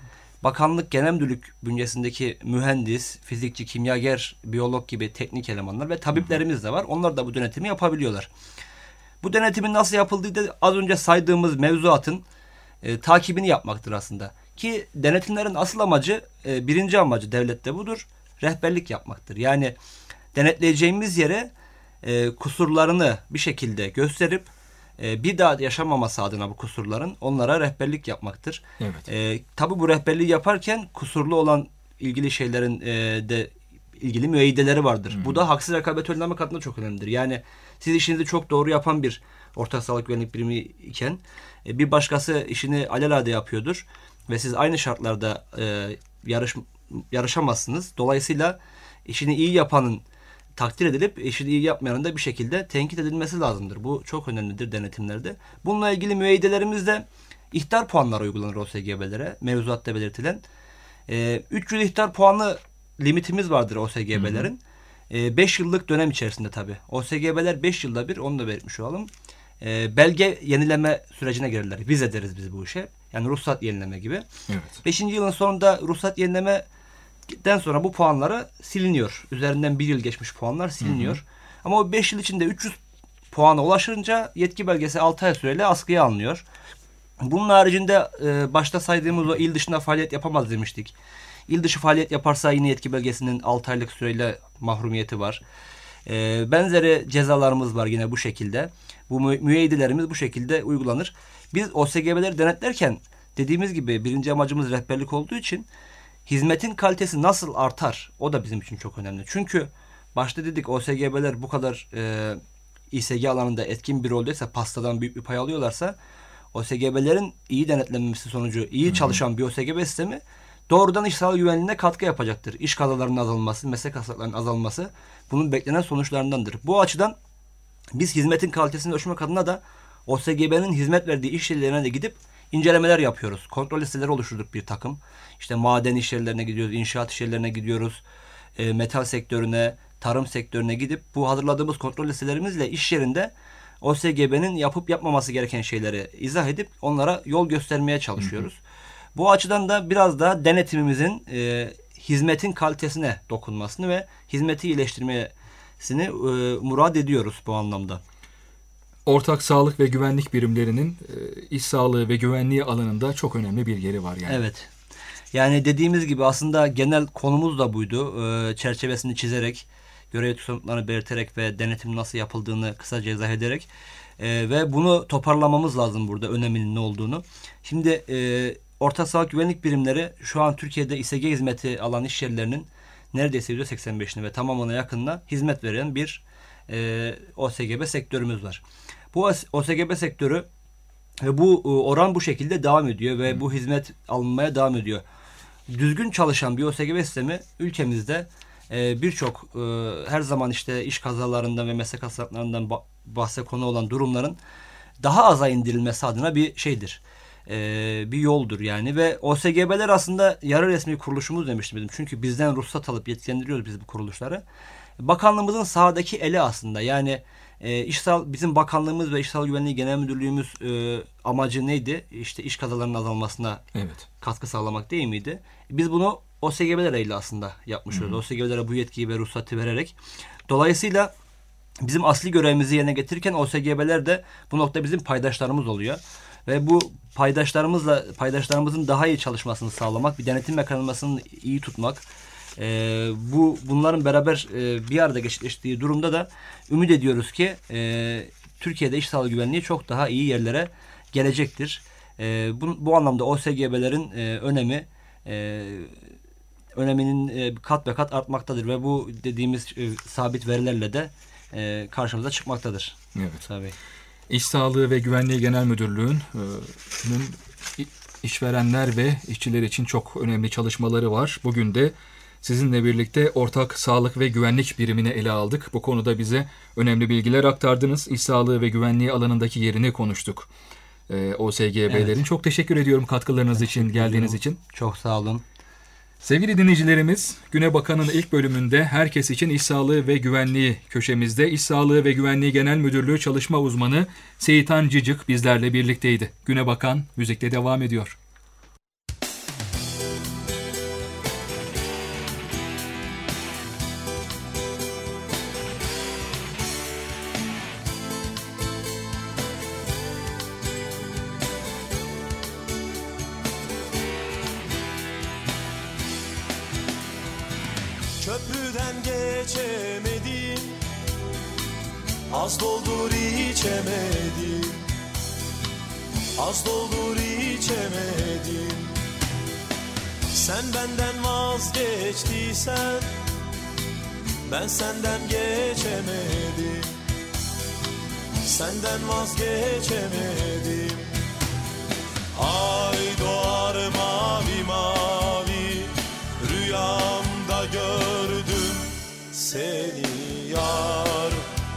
Bakanlık Genel Müdürlük bünyesindeki mühendis, fizikçi, kimyager, biyolog gibi teknik elemanlar ve tabiplerimiz de var. Onlar da bu denetimi yapabiliyorlar. Bu denetimin nasıl yapıldığı da az önce saydığımız mevzuatın e, takibini yapmaktır aslında. Ki denetimlerin asıl amacı, e, birinci amacı devlette budur. Rehberlik yapmaktır. Yani denetleyeceğimiz yere e, kusurlarını bir şekilde gösterip e, bir daha yaşamaması adına bu kusurların onlara rehberlik yapmaktır. Evet. E, tabii bu rehberliği yaparken kusurlu olan ilgili şeylerin e, de ilgili müeyyideleri vardır. Hmm. Bu da haksız rekabet önlemek adına çok önemlidir. Yani siz işinizi çok doğru yapan bir ortak sağlık güvenlik birimi iken e, bir başkası işini alelade yapıyordur ve siz aynı şartlarda e, yarış yarışamazsınız. Dolayısıyla işini iyi yapanın takdir edilip işini iyi yapmayanın da bir şekilde tenkit edilmesi lazımdır. Bu çok önemlidir denetimlerde. Bununla ilgili müeyyidelerimizde ihtar puanları uygulanır O S G B'lere. Mevzuatta belirtilen. E, üç yüz ihtar puanı limitimiz vardır O S G B'lerin. beş e, yıllık dönem içerisinde tabii. O S G B'ler beş yılda bir, onu da belirtmiş olalım. E, belge yenileme sürecine girerler. Vize deriz biz bu işe. Yani ruhsat yenileme gibi. Evet. beşinci yılın sonunda ruhsat yenilemeden sonra bu puanları siliniyor. Üzerinden bir yıl geçmiş puanlar siliniyor. Hı hı. Ama o beş yıl içinde üç yüz puana ulaşınca yetki belgesi altı ay süreyle askıya alınıyor. Bunun haricinde e, başta saydığımız o il dışında faaliyet yapamaz demiştik. İl dışı faaliyet yaparsa yine yetki belgesinin altı aylık süreyle mahrumiyeti var. E, benzeri cezalarımız var yine bu şekilde. Bu mü- müeyyidelerimiz bu şekilde uygulanır. Biz O S G B'leri denetlerken dediğimiz gibi birinci amacımız rehberlik olduğu için hizmetin kalitesi nasıl artar? O da bizim için çok önemli. Çünkü başta dedik O S G B'ler bu kadar e, İ S G alanında etkin bir roldeyse, pastadan büyük bir pay alıyorlarsa O S G B'lerin iyi denetlenmesi sonucu iyi Hı-hı. çalışan bir O S G B sistemi doğrudan iş sağlığı güvenliğine katkı yapacaktır. İş kazalarının azalması, meslek hastalıklarının azalması bunun beklenen sonuçlarındandır. Bu açıdan biz hizmetin kalitesini ölçmek adına da O S G B'nin hizmet verdiği iş yerlerine de gidip incelemeler yapıyoruz. Kontrol listeleri oluşturduk bir takım. İşte maden iş yerlerine gidiyoruz, inşaat iş yerlerine gidiyoruz, e, metal sektörüne, tarım sektörüne gidip bu hazırladığımız kontrol listelerimizle iş yerinde O S G B'nin yapıp yapmaması gereken şeyleri izah edip onlara yol göstermeye çalışıyoruz. Hı hı. Bu açıdan da biraz daha denetimimizin e, hizmetin kalitesine dokunmasını ve hizmeti iyileştirmesini e, murad ediyoruz bu anlamda. Ortak sağlık ve güvenlik birimlerinin e, iş sağlığı ve güvenliği alanında çok önemli bir yeri var yani. Evet. Yani dediğimiz gibi aslında genel konumuz da buydu. E, çerçevesini çizerek, görev tutanaklarını belirterek ve denetim nasıl yapıldığını kısaca izah ederek e, ve bunu toparlamamız lazım burada öneminin ne olduğunu. Şimdi e, ortak sağlık güvenlik birimleri şu an Türkiye'de İ S G hizmeti alan iş yerlerinin neredeyse yüzde seksen beşini ve tamamına yakınına hizmet veren bir e, O S G B sektörümüz var. Bu O S G B sektörü ve bu oran bu şekilde devam ediyor ve hmm. bu hizmet alınmaya devam ediyor. Düzgün çalışan bir O S G B sistemi ülkemizde e, birçok e, her zaman işte iş kazalarından ve meslek hastalıklarından bahse konu olan durumların daha aza indirilmesi adına bir şeydir. Ee, bir yoldur yani ve O S G B'ler aslında yarı resmi kuruluşumuz demiştim dedim. Çünkü bizden ruhsat alıp yetkilendiriyoruz biz bu kuruluşları. Bakanlığımızın sahadaki eli aslında yani e, iş sağ, bizim bakanlığımız ve İş Sağlığı Güvenliği Genel Müdürlüğümüz e, amacı neydi? İşte iş kazalarının azalmasına evet. katkı sağlamak değil miydi? Biz bunu O S G B'ler ile aslında yapmış oluyoruz. O S G B'lere bu yetkiyi ve ruhsatı vererek. Dolayısıyla bizim asli görevimizi yerine getirirken O S G B'ler de bu nokta bizim paydaşlarımız oluyor. Ve bu paydaşlarımızla paydaşlarımızın daha iyi çalışmasını sağlamak, bir denetim mekanizmasını iyi tutmak, e, bu bunların beraber e, bir arada gerçekleştiği durumda da ümit ediyoruz ki e, Türkiye'de iş sağlığı güvenliği çok daha iyi yerlere gelecektir. E, bu, bu anlamda O S G B'lerin e, önemi e, öneminin e, kat ve kat artmaktadır ve bu dediğimiz e, sabit verilerle de e, karşımıza çıkmaktadır. Evet. Tabii. İş Sağlığı ve Güvenliği Genel Müdürlüğü'nün işverenler ve işçiler için çok önemli çalışmaları var. Bugün de sizinle birlikte ortak sağlık ve güvenlik birimini ele aldık. Bu konuda bize önemli bilgiler aktardınız. İş sağlığı ve güvenliği alanındaki yerini konuştuk. Ee, O S G B'lerin. Evet. Çok teşekkür ediyorum katkılarınız teşekkür için, geldiğiniz için. Çok sağ olun. Sevgili dinleyicilerimiz, Güne Bakan'ın ilk bölümünde herkes için iş sağlığı ve güvenliği köşemizde İş Sağlığı ve Güvenliği Genel Müdürlüğü çalışma uzmanı Seyitan Cicik bizlerle birlikteydi. Güne Bakan müzikle devam ediyor. Köprüden geçemedim, az doldur içemedim, az doldur içemedim. Sen benden vazgeçtiysen ben senden geçemedim, senden vazgeçemedim. Ay doğar mavi mavi, rüyamda gördüm seni yar.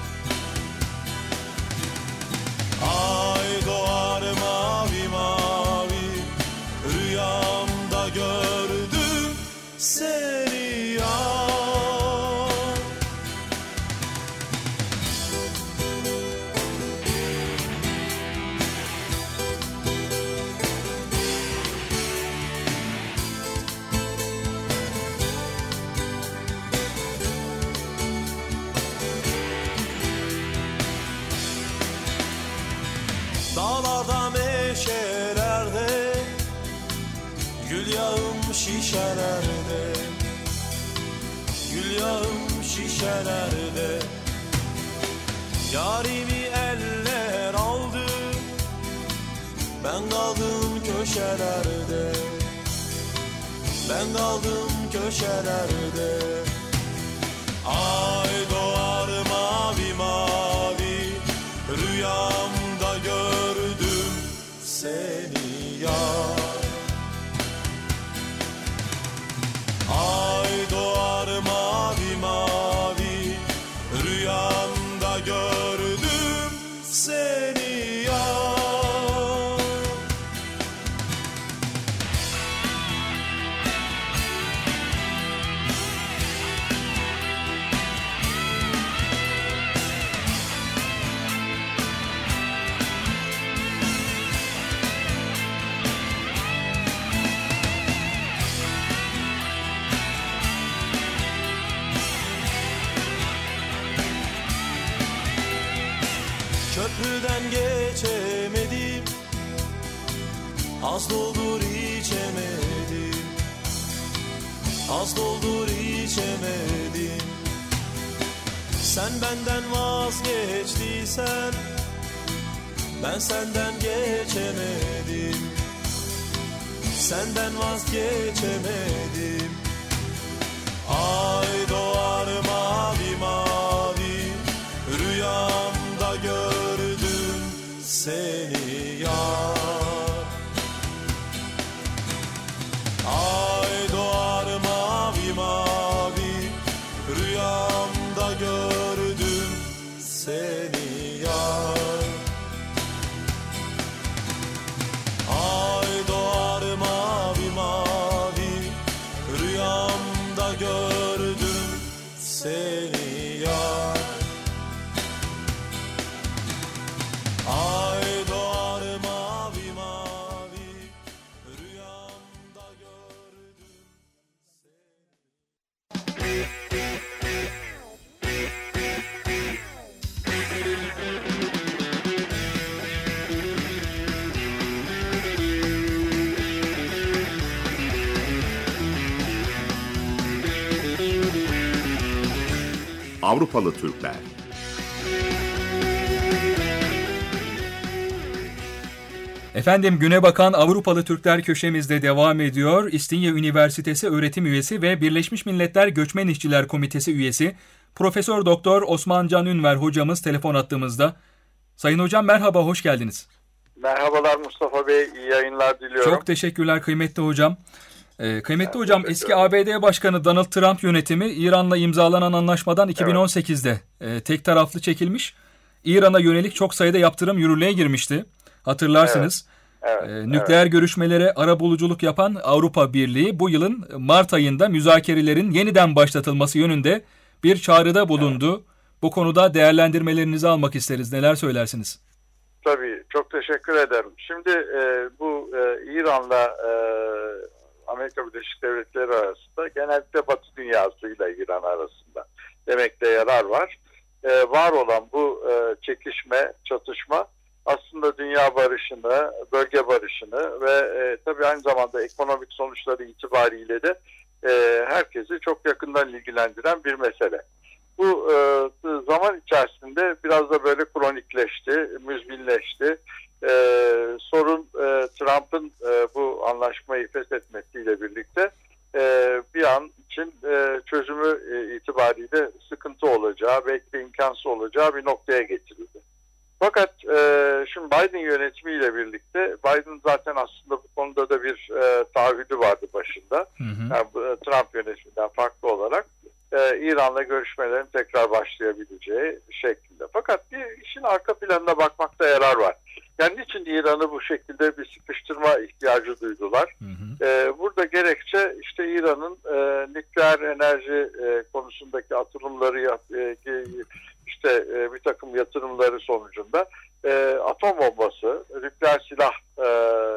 Ay doğar mavi mavi, rüyamda gördüm seni yar. Dağlarda meşelerde, gül yağım şişelerde, gül yağım şişelerde. Yarimi eller aldı, ben kaldım köşelerde, ben kaldım köşelerde. Ay doğar mavi mavi, rüyamda gördüm seni yar. Ay doğar mavi mavi, rüyamda gördüm seni yar. Köprüden geçemedim, az doldur içemedim, az doldur içemedim. Sen benden vazgeçtiysen ben senden geçemedim, senden vazgeçemedim. Ay doğar mavi mavi, rüyamda gördüm seni yar. Ay doğar mavi mavi, rüyamda gördüm seni yar. Ay doğar mavi mavi, rüyamda gördüm seni yar. Ay doğar mavi mavi, rüyamda gördüm seni. Avrupalı Türkler. Efendim Güne Bakan Avrupalı Türkler köşemizde devam ediyor. İstinye Üniversitesi öğretim üyesi ve Birleşmiş Milletler Göçmen İşçiler Komitesi üyesi Profesör Doktor Osman Can Ünver hocamız telefon attığımızda. Sayın hocam merhaba, hoş geldiniz. Merhabalar Mustafa Bey, iyi yayınlar diliyorum. Çok teşekkürler kıymetli hocam. Ee, kıymetli ben hocam, eski A B D Başkanı Donald Trump yönetimi İran'la imzalanan anlaşmadan iki bin on sekizde evet. e, tek taraflı çekilmiş. İran'a yönelik çok sayıda yaptırım yürürlüğe girmişti. Hatırlarsınız. Evet. Evet. E, nükleer evet. görüşmelere arabuluculuk yapan Avrupa Birliği bu yılın Mart ayında müzakerelerin yeniden başlatılması yönünde bir çağrıda bulundu. Evet. Bu konuda değerlendirmelerinizi almak isteriz. Neler söylersiniz? Tabii, çok teşekkür ederim. Şimdi e, bu e, İran'la e, Amerika Birleşik Devletleri arasında, genellikle Batı dünyasıyla İran arasında demekte yarar var. E, var olan bu e, çekişme, çatışma aslında dünya barışını, bölge barışını ve e, tabii aynı zamanda ekonomik sonuçları itibariyle de e, herkesi çok yakından ilgilendiren bir mesele. Bu e, zaman içerisinde biraz da böyle kronikleşti, müzminleşti. E, sorun e, Trump'ın e, bu anlaşmayı feshetmesiyle birlikte e, bir an için e, çözümü e, itibariyle sıkıntı olacağı, belki de imkansız olacağı bir noktaya getirildi. Fakat e, şimdi Biden yönetimiyle birlikte, Biden zaten aslında bu konuda da bir e, taahhüdü vardı başında. Hı hı. Yani, e, Trump yönetiminden farklı olarak e, İran'la görüşmelerin tekrar başlayabileceği şeklinde. Fakat bir işin arka planına bakmakta yarar var. Yani niçin İran'ı bu şekilde bir sıkıştırma ihtiyacı duydular? Hı hı. E, burada gerekçe işte İran'ın e, nükleer enerji e, konusundaki atılımları, e, işte e, bir takım yatırımları sonucunda e, atom bombası, nükleer silah e,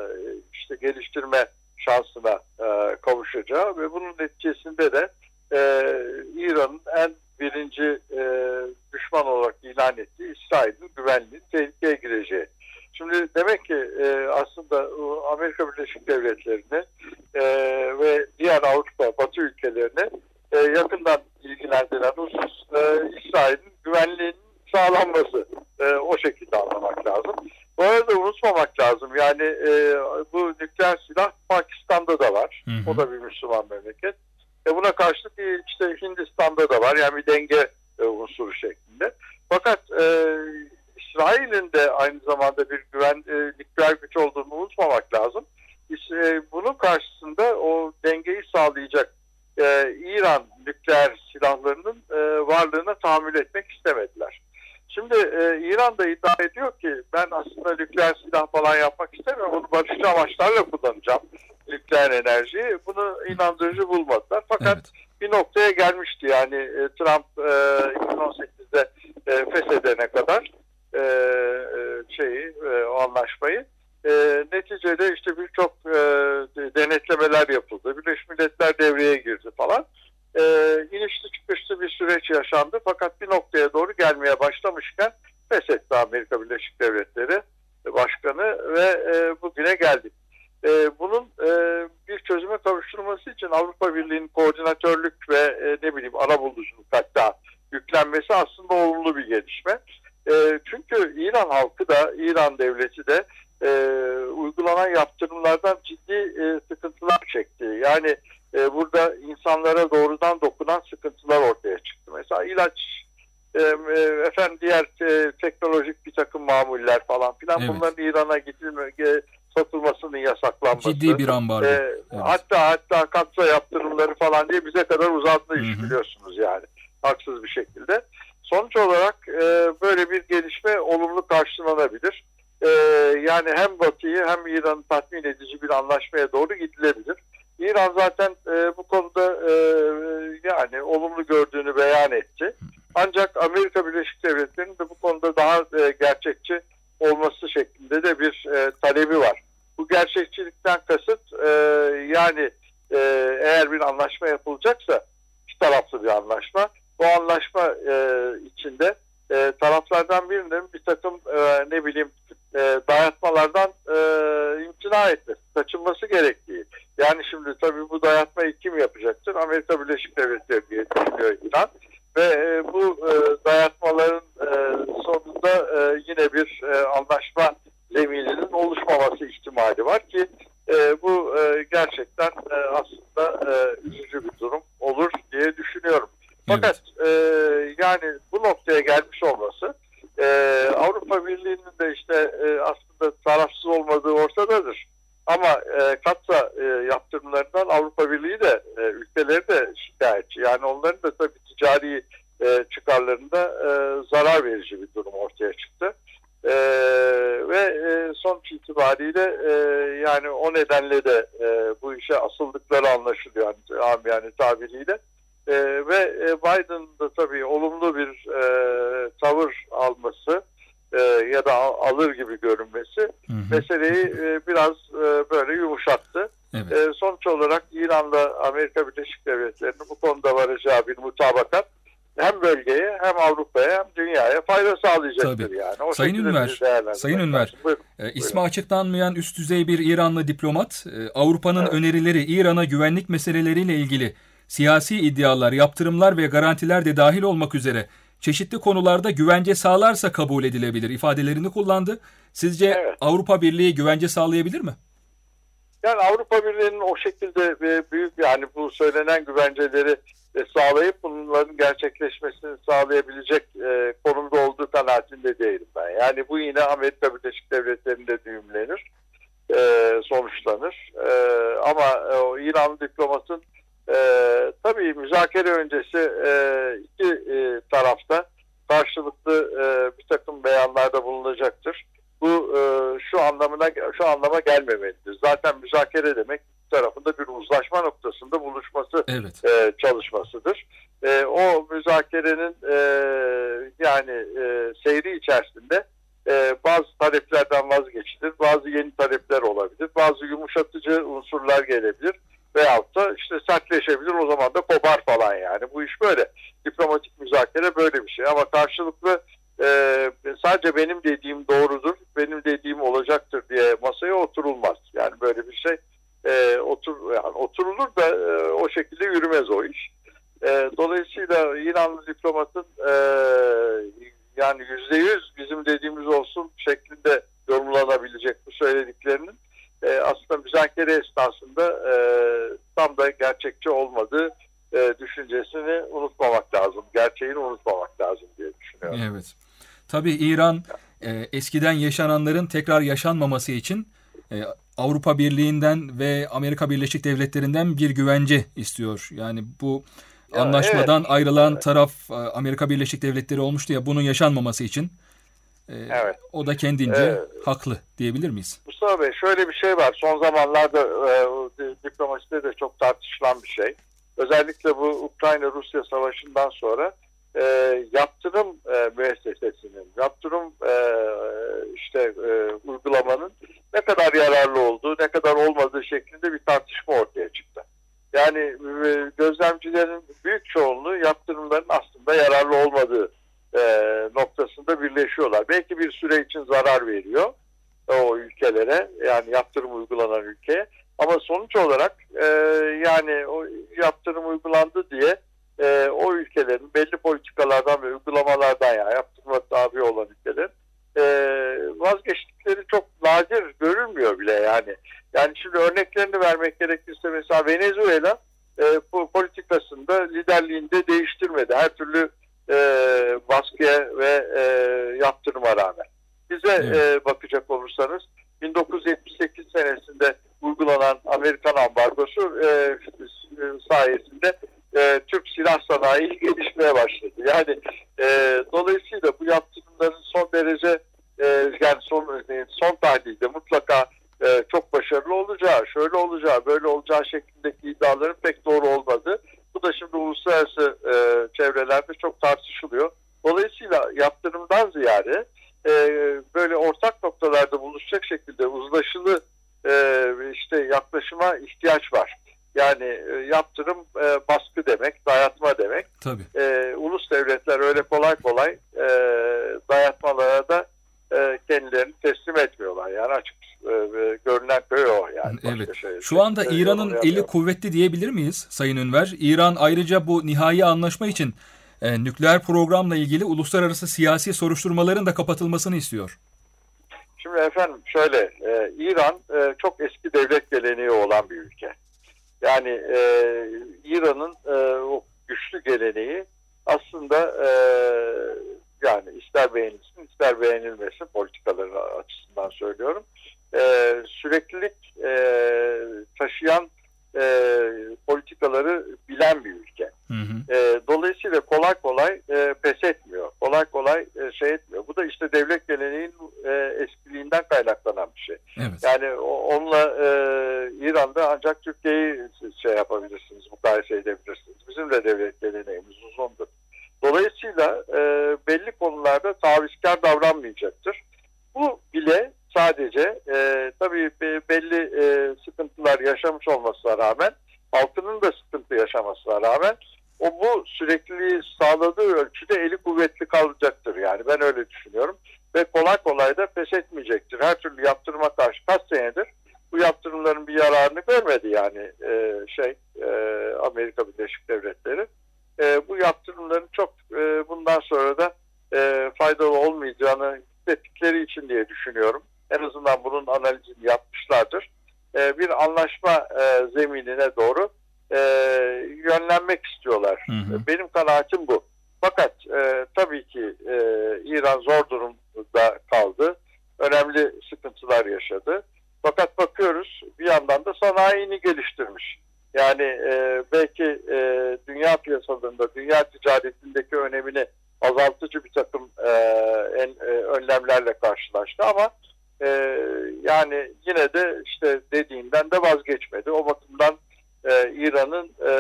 işte geliştirme şansına e, kavuşacağı ve bunun neticesinde de e, İran'ın en birinci e, düşman olarak ilan ettiği İsrail'in güvenliğinin tehlikeye gireceği. Şimdi demek ki e, aslında Amerika Birleşik Devletleri'ni e, ve diğer Avrupa, Batı ülkelerini e, yakından ilgilendiren husus e, İsrail'in güvenliğinin sağlanması. E, o şekilde anlamak lazım. Bu arada unutmamak lazım. Yani e, bu nükleer silah Pakistan'da da var. Hı hı. O da bir Müslüman memleket. E, buna karşılık işte Hindistan'da da var. Yani bir denge e, unsuru şeklinde. Fakat e, İsrail'in de aynı zamanda bir güven e, nükleer güç olduğunu unutmamak lazım. E, bunun karşısında o dengeyi sağlayacak e, İran nükleer silahlarının e, varlığına tahammül etmek istemediler. Şimdi e, İran da iddia ediyor ki ben aslında nükleer silah falan yapmak istemiyorum. Bunu barışçı amaçlarla kullanacağım. Nükleer enerjiyi. Bunu inandırıcı bulmadılar. Fakat evet, bir noktaya gelmişti. Yani e, Trump e, iki bin on sekizde e, feshedene kadar e, şeyi, e, o anlaşmayı. E, neticede işte birçok e, denetlemeler yapıldı. Birleşmiş Milletler devreye girdi falan. E, inişli çıkışlı bir süreç yaşandı. Fakat bir noktaya doğru gelmeye başlamışken feshetti Amerika Birleşik Devletleri Başkanı ve e, bugüne geldik. E, bunun e, bir çözüme kavuşturulması için Avrupa Birliği'nin koordinatörlük ve e, ne bileyim arabuluculuk hatta yüklenmesi aslında olumlu bir gelişme. E, çünkü İran halkı da İran devleti de e, uygulanan yaptırımlardan ciddi e, sıkıntılar çekti. Yani e, burada insanlara doğrudan dokunan sıkıntılar ortaya çıktı. Mesela ilaç, e, e, efendim diğer e, teknolojik bir takım mamuller falan filan, evet, bunların İran'a gidilme, e, satılmasının yasaklanması. Ciddi bir ambargo. E, evet. Hatta hatta kapsa yaptırımları falan diye bize kadar uzandı iş, biliyorsunuz yani. Haksız bir şekilde. Sonuç olarak e, böyle bir gelişme olumlu karşılanabilir. E, yani hem Batı'yı hem İran'ı tatmin edici bir anlaşmaya doğru gidilebilir. İran zaten e, bu konuda e, yani olumlu gördüğünü beyan etti. Ancak Amerika Birleşik Devletleri'nin de bu konuda daha e, gerçekçi olması şeklinde de bir e, talebi var. Bu gerçekçilikten kasıt e, yani e, eğer bir anlaşma yapılacaksa iki taraflı bir anlaşma. Bu anlaşma e, içinde e, taraflardan birinin bir takım e, ne bileyim e, dayatmalardan e, imtina etmesi, kaçınması gerektiği. Yani şimdi tabii bu dayatmayı kim yapacaktır? Amerika Birleşik Devletleri diye düşünüyor İran. Ve e, bu e, dayatmaların e, sonunda e, yine bir e, anlaşma zemininin oluşmaması ihtimali var ki e, bu e, gerçekten e, aslında e, üzücü bir durum olur diye düşünüyorum. Fakat evet, e, yani bu noktaya gelmiş olması e, Avrupa Birliği'nin de işte e, aslında tarafsız olmadığı ortadadır. Ama e, katsa e, yaptırımlarından Avrupa Birliği de e, ülkeleri de şikayetçi. Yani onların da tabii ticari e, çıkarlarında e, zarar verici bir durum ortaya çıktı. E, ve e, sonuç itibariyle e, yani o nedenle de e, bu işe asıldıkları anlaşılıyor yani, amiyane tabiriyle. E, ve e, Biden'ın da tabii olumlu bir e, tavır alması e, ya da alır gibi görünmesi, hı hı, meseleyi e, biraz e, böyle yumuşattı. Evet. E, sonuç olarak İran'la Amerika Birleşik Devletleri'nin bu konuda varacağı bir mutabakat hem bölgeye hem Avrupa'ya hem dünyaya fayda sağlayacaktır. Tabii. Yani. O Sayın şekilde Ünver, bizi değerlendirmek Sayın Ünver, lazım. Buyurun. e, ismi açıklanmayan üst düzey bir İranlı diplomat, e, Avrupa'nın Evet. önerileri İran'a güvenlik meseleleriyle ilgili siyasi iddialar, yaptırımlar ve garantiler de dahil olmak üzere çeşitli konularda güvence sağlarsa kabul edilebilir ifadelerini kullandı. Sizce Evet. Avrupa Birliği güvence sağlayabilir mi? Yani Avrupa Birliği'nin o şekilde e, büyük yani bu söylenen güvenceleri e, sağlayıp bunların gerçekleşmesini sağlayabilecek e, konumda olduğu kanaatinde değilim ben. Yani bu yine Amerika Birleşik Devletleri'nde düğümlenir, e, sonuçlanır. E, ama e, o İran diplomatın e, tabii müzakere öncesi e, iki e, tarafta karşılıklı e, bir takım beyanlarda bulunacaktır. Bu e, şu anlamına şu anlama gelmemelidir. Zaten müzakere demek bir tarafında bir uzlaşma noktasında buluşması Evet. e, çalışmasıdır. E, o müzakerenin e, yani e, seyri içerisinde e, bazı taleplerden vazgeçilir, bazı yeni talepler olabilir, bazı yumuşatıcı unsurlar gelebilir veyahut da işte sertleşebilir, o zaman da kopar falan yani. Bu iş böyle. Diplomatik müzakere böyle bir şey ama karşılıklı Ee, sadece benim dediğim doğrudur, benim dediğim olacaktır diye masaya oturulmaz. Yani böyle bir şey e, otur yani oturulur da e, o şekilde yürümez o iş. E, dolayısıyla İranlı diplomatın e, yani yüzde yüz bizim dediğimiz olsun şeklinde yorumlanabilecek bu söylediklerinin e, aslında müzakere esnasında e, tam da gerçekçi olmadığı e, düşüncesini unutmamak lazım. Gerçeğini unutmamak lazım diye düşünüyorum. Evet. Tabii İran e, eskiden yaşananların tekrar yaşanmaması için e, Avrupa Birliği'nden ve Amerika Birleşik Devletleri'nden bir güvence istiyor. Yani bu Ya, anlaşmadan evet. ayrılan Evet. taraf e, Amerika Birleşik Devletleri olmuştu ya, bunun yaşanmaması için. E, Evet. O da kendince Evet. haklı diyebilir miyiz? Mustafa Bey, şöyle bir şey var. Son zamanlarda e, diplomaside de çok tartışılan bir şey. Özellikle bu Ukrayna-Rusya savaşından sonra e, yaptırım e, müessesesinin, yaptırım e, işte e, uygulamanın ne kadar yararlı olduğu, ne kadar olmadığı şeklinde bir tartışma ortaya çıktı. Yani e, gözlemcilerin büyük çoğunluğu yaptırımların aslında yararlı olmadığı e, noktasında birleşiyorlar. Belki bir süre için zarar veriyor o ülkelere, yani yaptırım uygulanan ülkeye. Ama sonuç olarak e, yani o yaptırım uygulandı diye e, o ülkelerin belli politikalardan ve uygulamalardan, yani yaptırıma tabi olan ülkelerin e, vazgeçtikleri çok nadir görülmüyor bile yani. Yani şimdi örneklerini vermek gerekirse mesela Venezuela e, bu politikasında liderliğinde değiştirmedi. Her türlü e, baskıya ve e, yaptırıma rağmen. Bize Evet. e, bakacak olursanız bin dokuz yüz yetmiş sekiz senesinde uygulanan Amerikan ambargosu e, sayesinde e, Türk silah sanayi gelişmeye başladı. Yani e, dolayısıyla bu yaptırımların son derece e, yani son, son tahlilde mutlaka e, çok başarılı olacağı, şöyle olacağı, böyle olacağı şeklindeki iddiaların pek doğru olmadı. Bu da şimdi uluslararası e, çevrelerde çok tartışılıyor. Dolayısıyla yaptırımdan ziyade e, böyle ortak noktalarda buluşacak şekilde uzlaşılı e, işte yaklaşıma ihtiyaç var. Yani e, yaptırım e, baskı demek, dayatma demek. Tabii. E, ulus devletler öyle kolay kolay e, dayatmalara da e, kendilerini teslim etmiyorlar. Yani açık e, görünen köy o yani. Evet. Şey, Şu anda şey, İran'ın yorum eli yapıyor. kuvvetli diyebilir miyiz Sayın Ünver? İran ayrıca bu nihai anlaşma için e, nükleer programla ilgili uluslararası siyasi soruşturmaların da kapatılmasını istiyor. Şimdi efendim şöyle, e, İran e, çok eski devlet geleneği olan bir ülke. Yani e, İran'ın e, o güçlü geleneği aslında e, yani ister beğenilsin ister beğenilmesin, politikaları açısından söylüyorum. E, süreklilik e, taşıyan e, politikaları bilen bir ülke. Hı hı. E, dolayısıyla kolay kolay e, pes etmiyor. Kolay kolay e, şey etmiyor. Bu da işte devlet geleneğinin e, eskiliğinden kaynaklanan bir şey. Evet. Yani o, onunla e, İran'da ancak Türkiye'yi şey yapabilirsiniz, mukayese edebilirsiniz. Bizim de devlet geleneğimiz uzundur. Dolayısıyla e, belli konularda tavizkar davranmayacaktır. Bu bile sadece e, tabii belli e, sıkıntılar yaşamış olmasına rağmen, halkının da sıkıntı yaşamasına rağmen o bu sürekliliği sağladığı ölçüde eli kuvvetli kalacaktır. Yani ben öyle düşünüyorum. Ve kolay kolay da pes etmeyecektir. Her türlü yaptırıma karşı kaç senedir bu yaptırımların bir yararını görmedi yani e, şey e, Amerika Birleşik Devletleri. E, bu yaptırımların çok e, bundan sonra da e, faydalı olmayacağını hissettikleri için diye düşünüyorum. En azından bunun analizini yapmışlardır. E, bir anlaşma e, zeminine doğru e, yönlenmek istiyorlar. Hı hı. Benim kanaatim bu. Fakat e, tabii ki e, İran zor durumda kaldı. Önemli sıkıntılar yaşadı. Fakat bakıyoruz bir yandan da sanayini geliştirmiş. Yani e, belki e, dünya piyasalarında, dünya ticaretindeki önemini azaltıcı bir takım e, en, e, önlemlerle karşılaştı ama e, yani yine de işte dediğinden de vazgeçmedi. O bakımdan e, İran'ın e,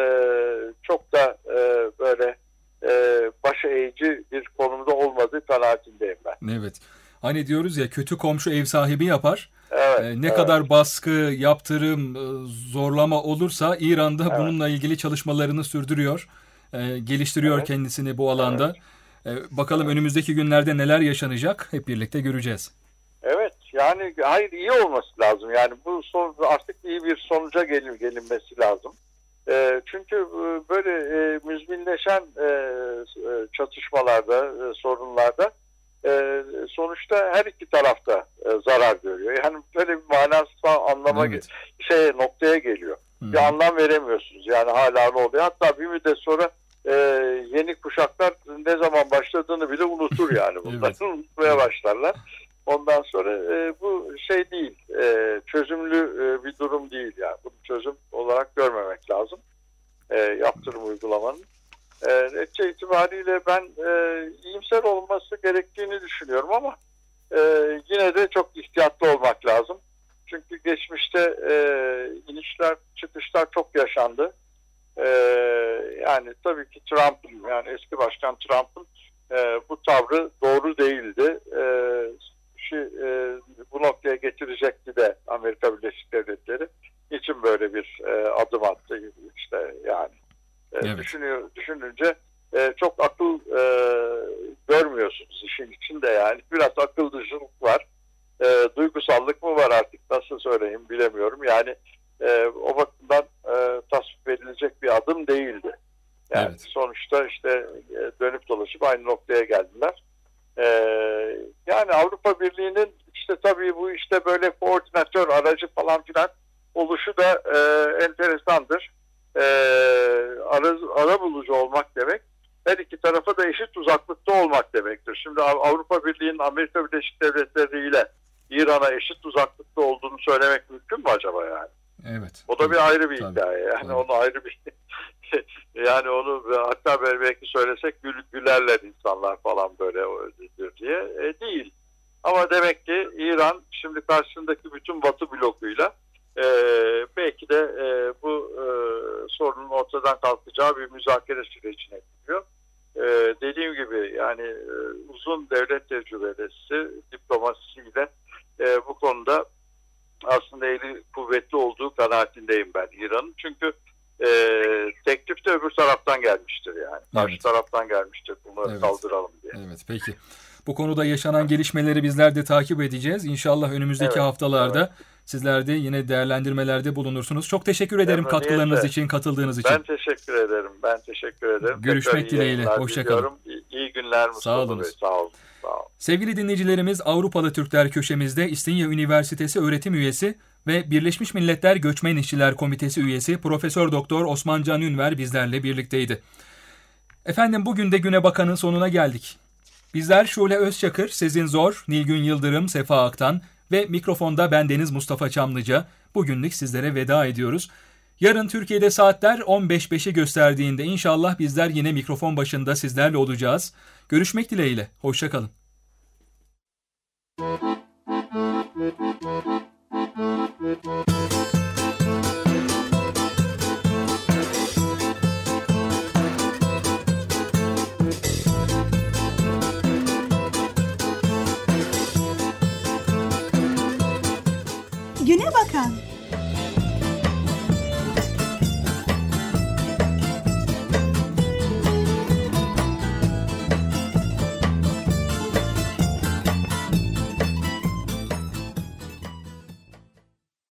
çok da e, böyle e, başı eğici bir konumda olmadığı kanaatindeyim ben. Evet. Hani diyoruz ya, kötü komşu ev sahibi yapar. Evet, ee, ne evet. kadar baskı, yaptırım, zorlama olursa İran'da evet. bununla ilgili çalışmalarını sürdürüyor. Ee, geliştiriyor evet. kendisini bu alanda. Evet. Ee, bakalım evet. önümüzdeki günlerde neler yaşanacak, hep birlikte göreceğiz. Evet, yani hayır iyi olması lazım. Yani bu son, artık iyi bir sonuca gelin, gelinmesi lazım. E, çünkü böyle e, müzminleşen e, çatışmalarda, e, sorunlarda e, sonuçta her iki tarafta e, zarar görüyor. Yani böyle bir manasal anlama evet. şey noktaya geliyor. Hı-hı. Bir anlam veremiyorsunuz. Yani hala ne oluyor? Hatta bir müddet sonra e, yeni kuşaklar ne zaman başladığını bile unutur yani. Bunları evet. unutmaya başlarlar. Ondan sonra e, bu şey değil, e, çözümlü e, bir durum değil yani. Bunu çözüm olarak görmemek lazım. E, yaptırım uygulamanın. E, netice itibariyle ben e, iyimser olması gerektiğini düşünüyorum ama e, yine de çok ihtiyatlı olmak lazım. Çünkü geçmişte e, inişler, çıkışlar çok yaşandı. E, yani tabii ki Trump'ın, yani eski başkan Trump'ın e, bu tavrı doğru değildi. E, E, bu noktaya getirecekti de Amerika Birleşik Devletleri. Niçin böyle bir e, adım attı işte yani e, evet. düşünüyor, düşününce e, çok akıl e, görmüyorsunuz işin içinde yani biraz akıl dışılık var, e, duygusallık mı var artık nasıl söyleyeyim bilemiyorum yani e, o bakımdan e, tasvip edilecek bir adım değildi. Yani evet. sonuçta işte e, dönüp dolaşıp aynı noktaya geldiler. Ee, yani Avrupa Birliği'nin işte tabii bu işte böyle koordinatör aracı falan filan oluşu da e, enteresandır. E, ara, ara bulucu olmak demek her iki tarafa da eşit uzaklıkta olmak demektir. Şimdi Avrupa Birliği'nin Amerika Birleşik Devletleri ile İran'a eşit uzaklıkta olduğunu söylemek mümkün mü acaba yani? Evet. O da bir ayrı bir tabii. hikaye. Yani tabii. onu ayrı bir yani onu hatta belki söylesek gül, gülerler insanlar falan böyle diye e, değil. Ama demek ki İran şimdi karşısındaki bütün Batı blokuyla e, belki de e, bu e, sorunun ortadan kalkacağı bir müzakere sürecine giriyor. E, dediğim gibi yani e, uzun devlet tecrübesi, diplomasisiyle e, bu konuda aslında eli kuvvetli olduğu kanaatindeyim ben İran'ın. Çünkü e, teklif de öbür taraftan gelmiştir yani. Karşı evet. taraftan gelmiştir bunları evet. kaldıralım diye. Evet, peki. Bu konuda yaşanan evet. gelişmeleri bizler de takip edeceğiz. İnşallah önümüzdeki evet. haftalarda evet. sizler de yine değerlendirmelerde bulunursunuz. Çok teşekkür ederim Memnuniyetle. katkılarınız için, katıldığınız için. Ben teşekkür ederim. Ben teşekkür ederim. Görüşmek Tekrar dileğiyle. Hoşçakalın. İyi, iyi günler Mustafa Sağ olunuz. Bey. Sağ olun. Sağ olun. Sevgili dinleyicilerimiz, Avrupalı Türkler köşemizde İstinye Üniversitesi öğretim üyesi ve Birleşmiş Milletler Göçmen İşçiler Komitesi üyesi Profesör Doktor Osman Can Ünver bizlerle birlikteydi. Efendim, bugün de Güne Bakan'ın sonuna geldik. Bizler Şule Özçakır, Sezin Zor, Nilgün Yıldırım, Sefa Aktan ve mikrofonda bendeniz Mustafa Çamlıca bugünlük sizlere veda ediyoruz. Yarın Türkiye'de saatler on beş beşi gösterdiğinde inşallah bizler yine mikrofon başında sizlerle olacağız. Görüşmek dileğiyle, hoşça kalın.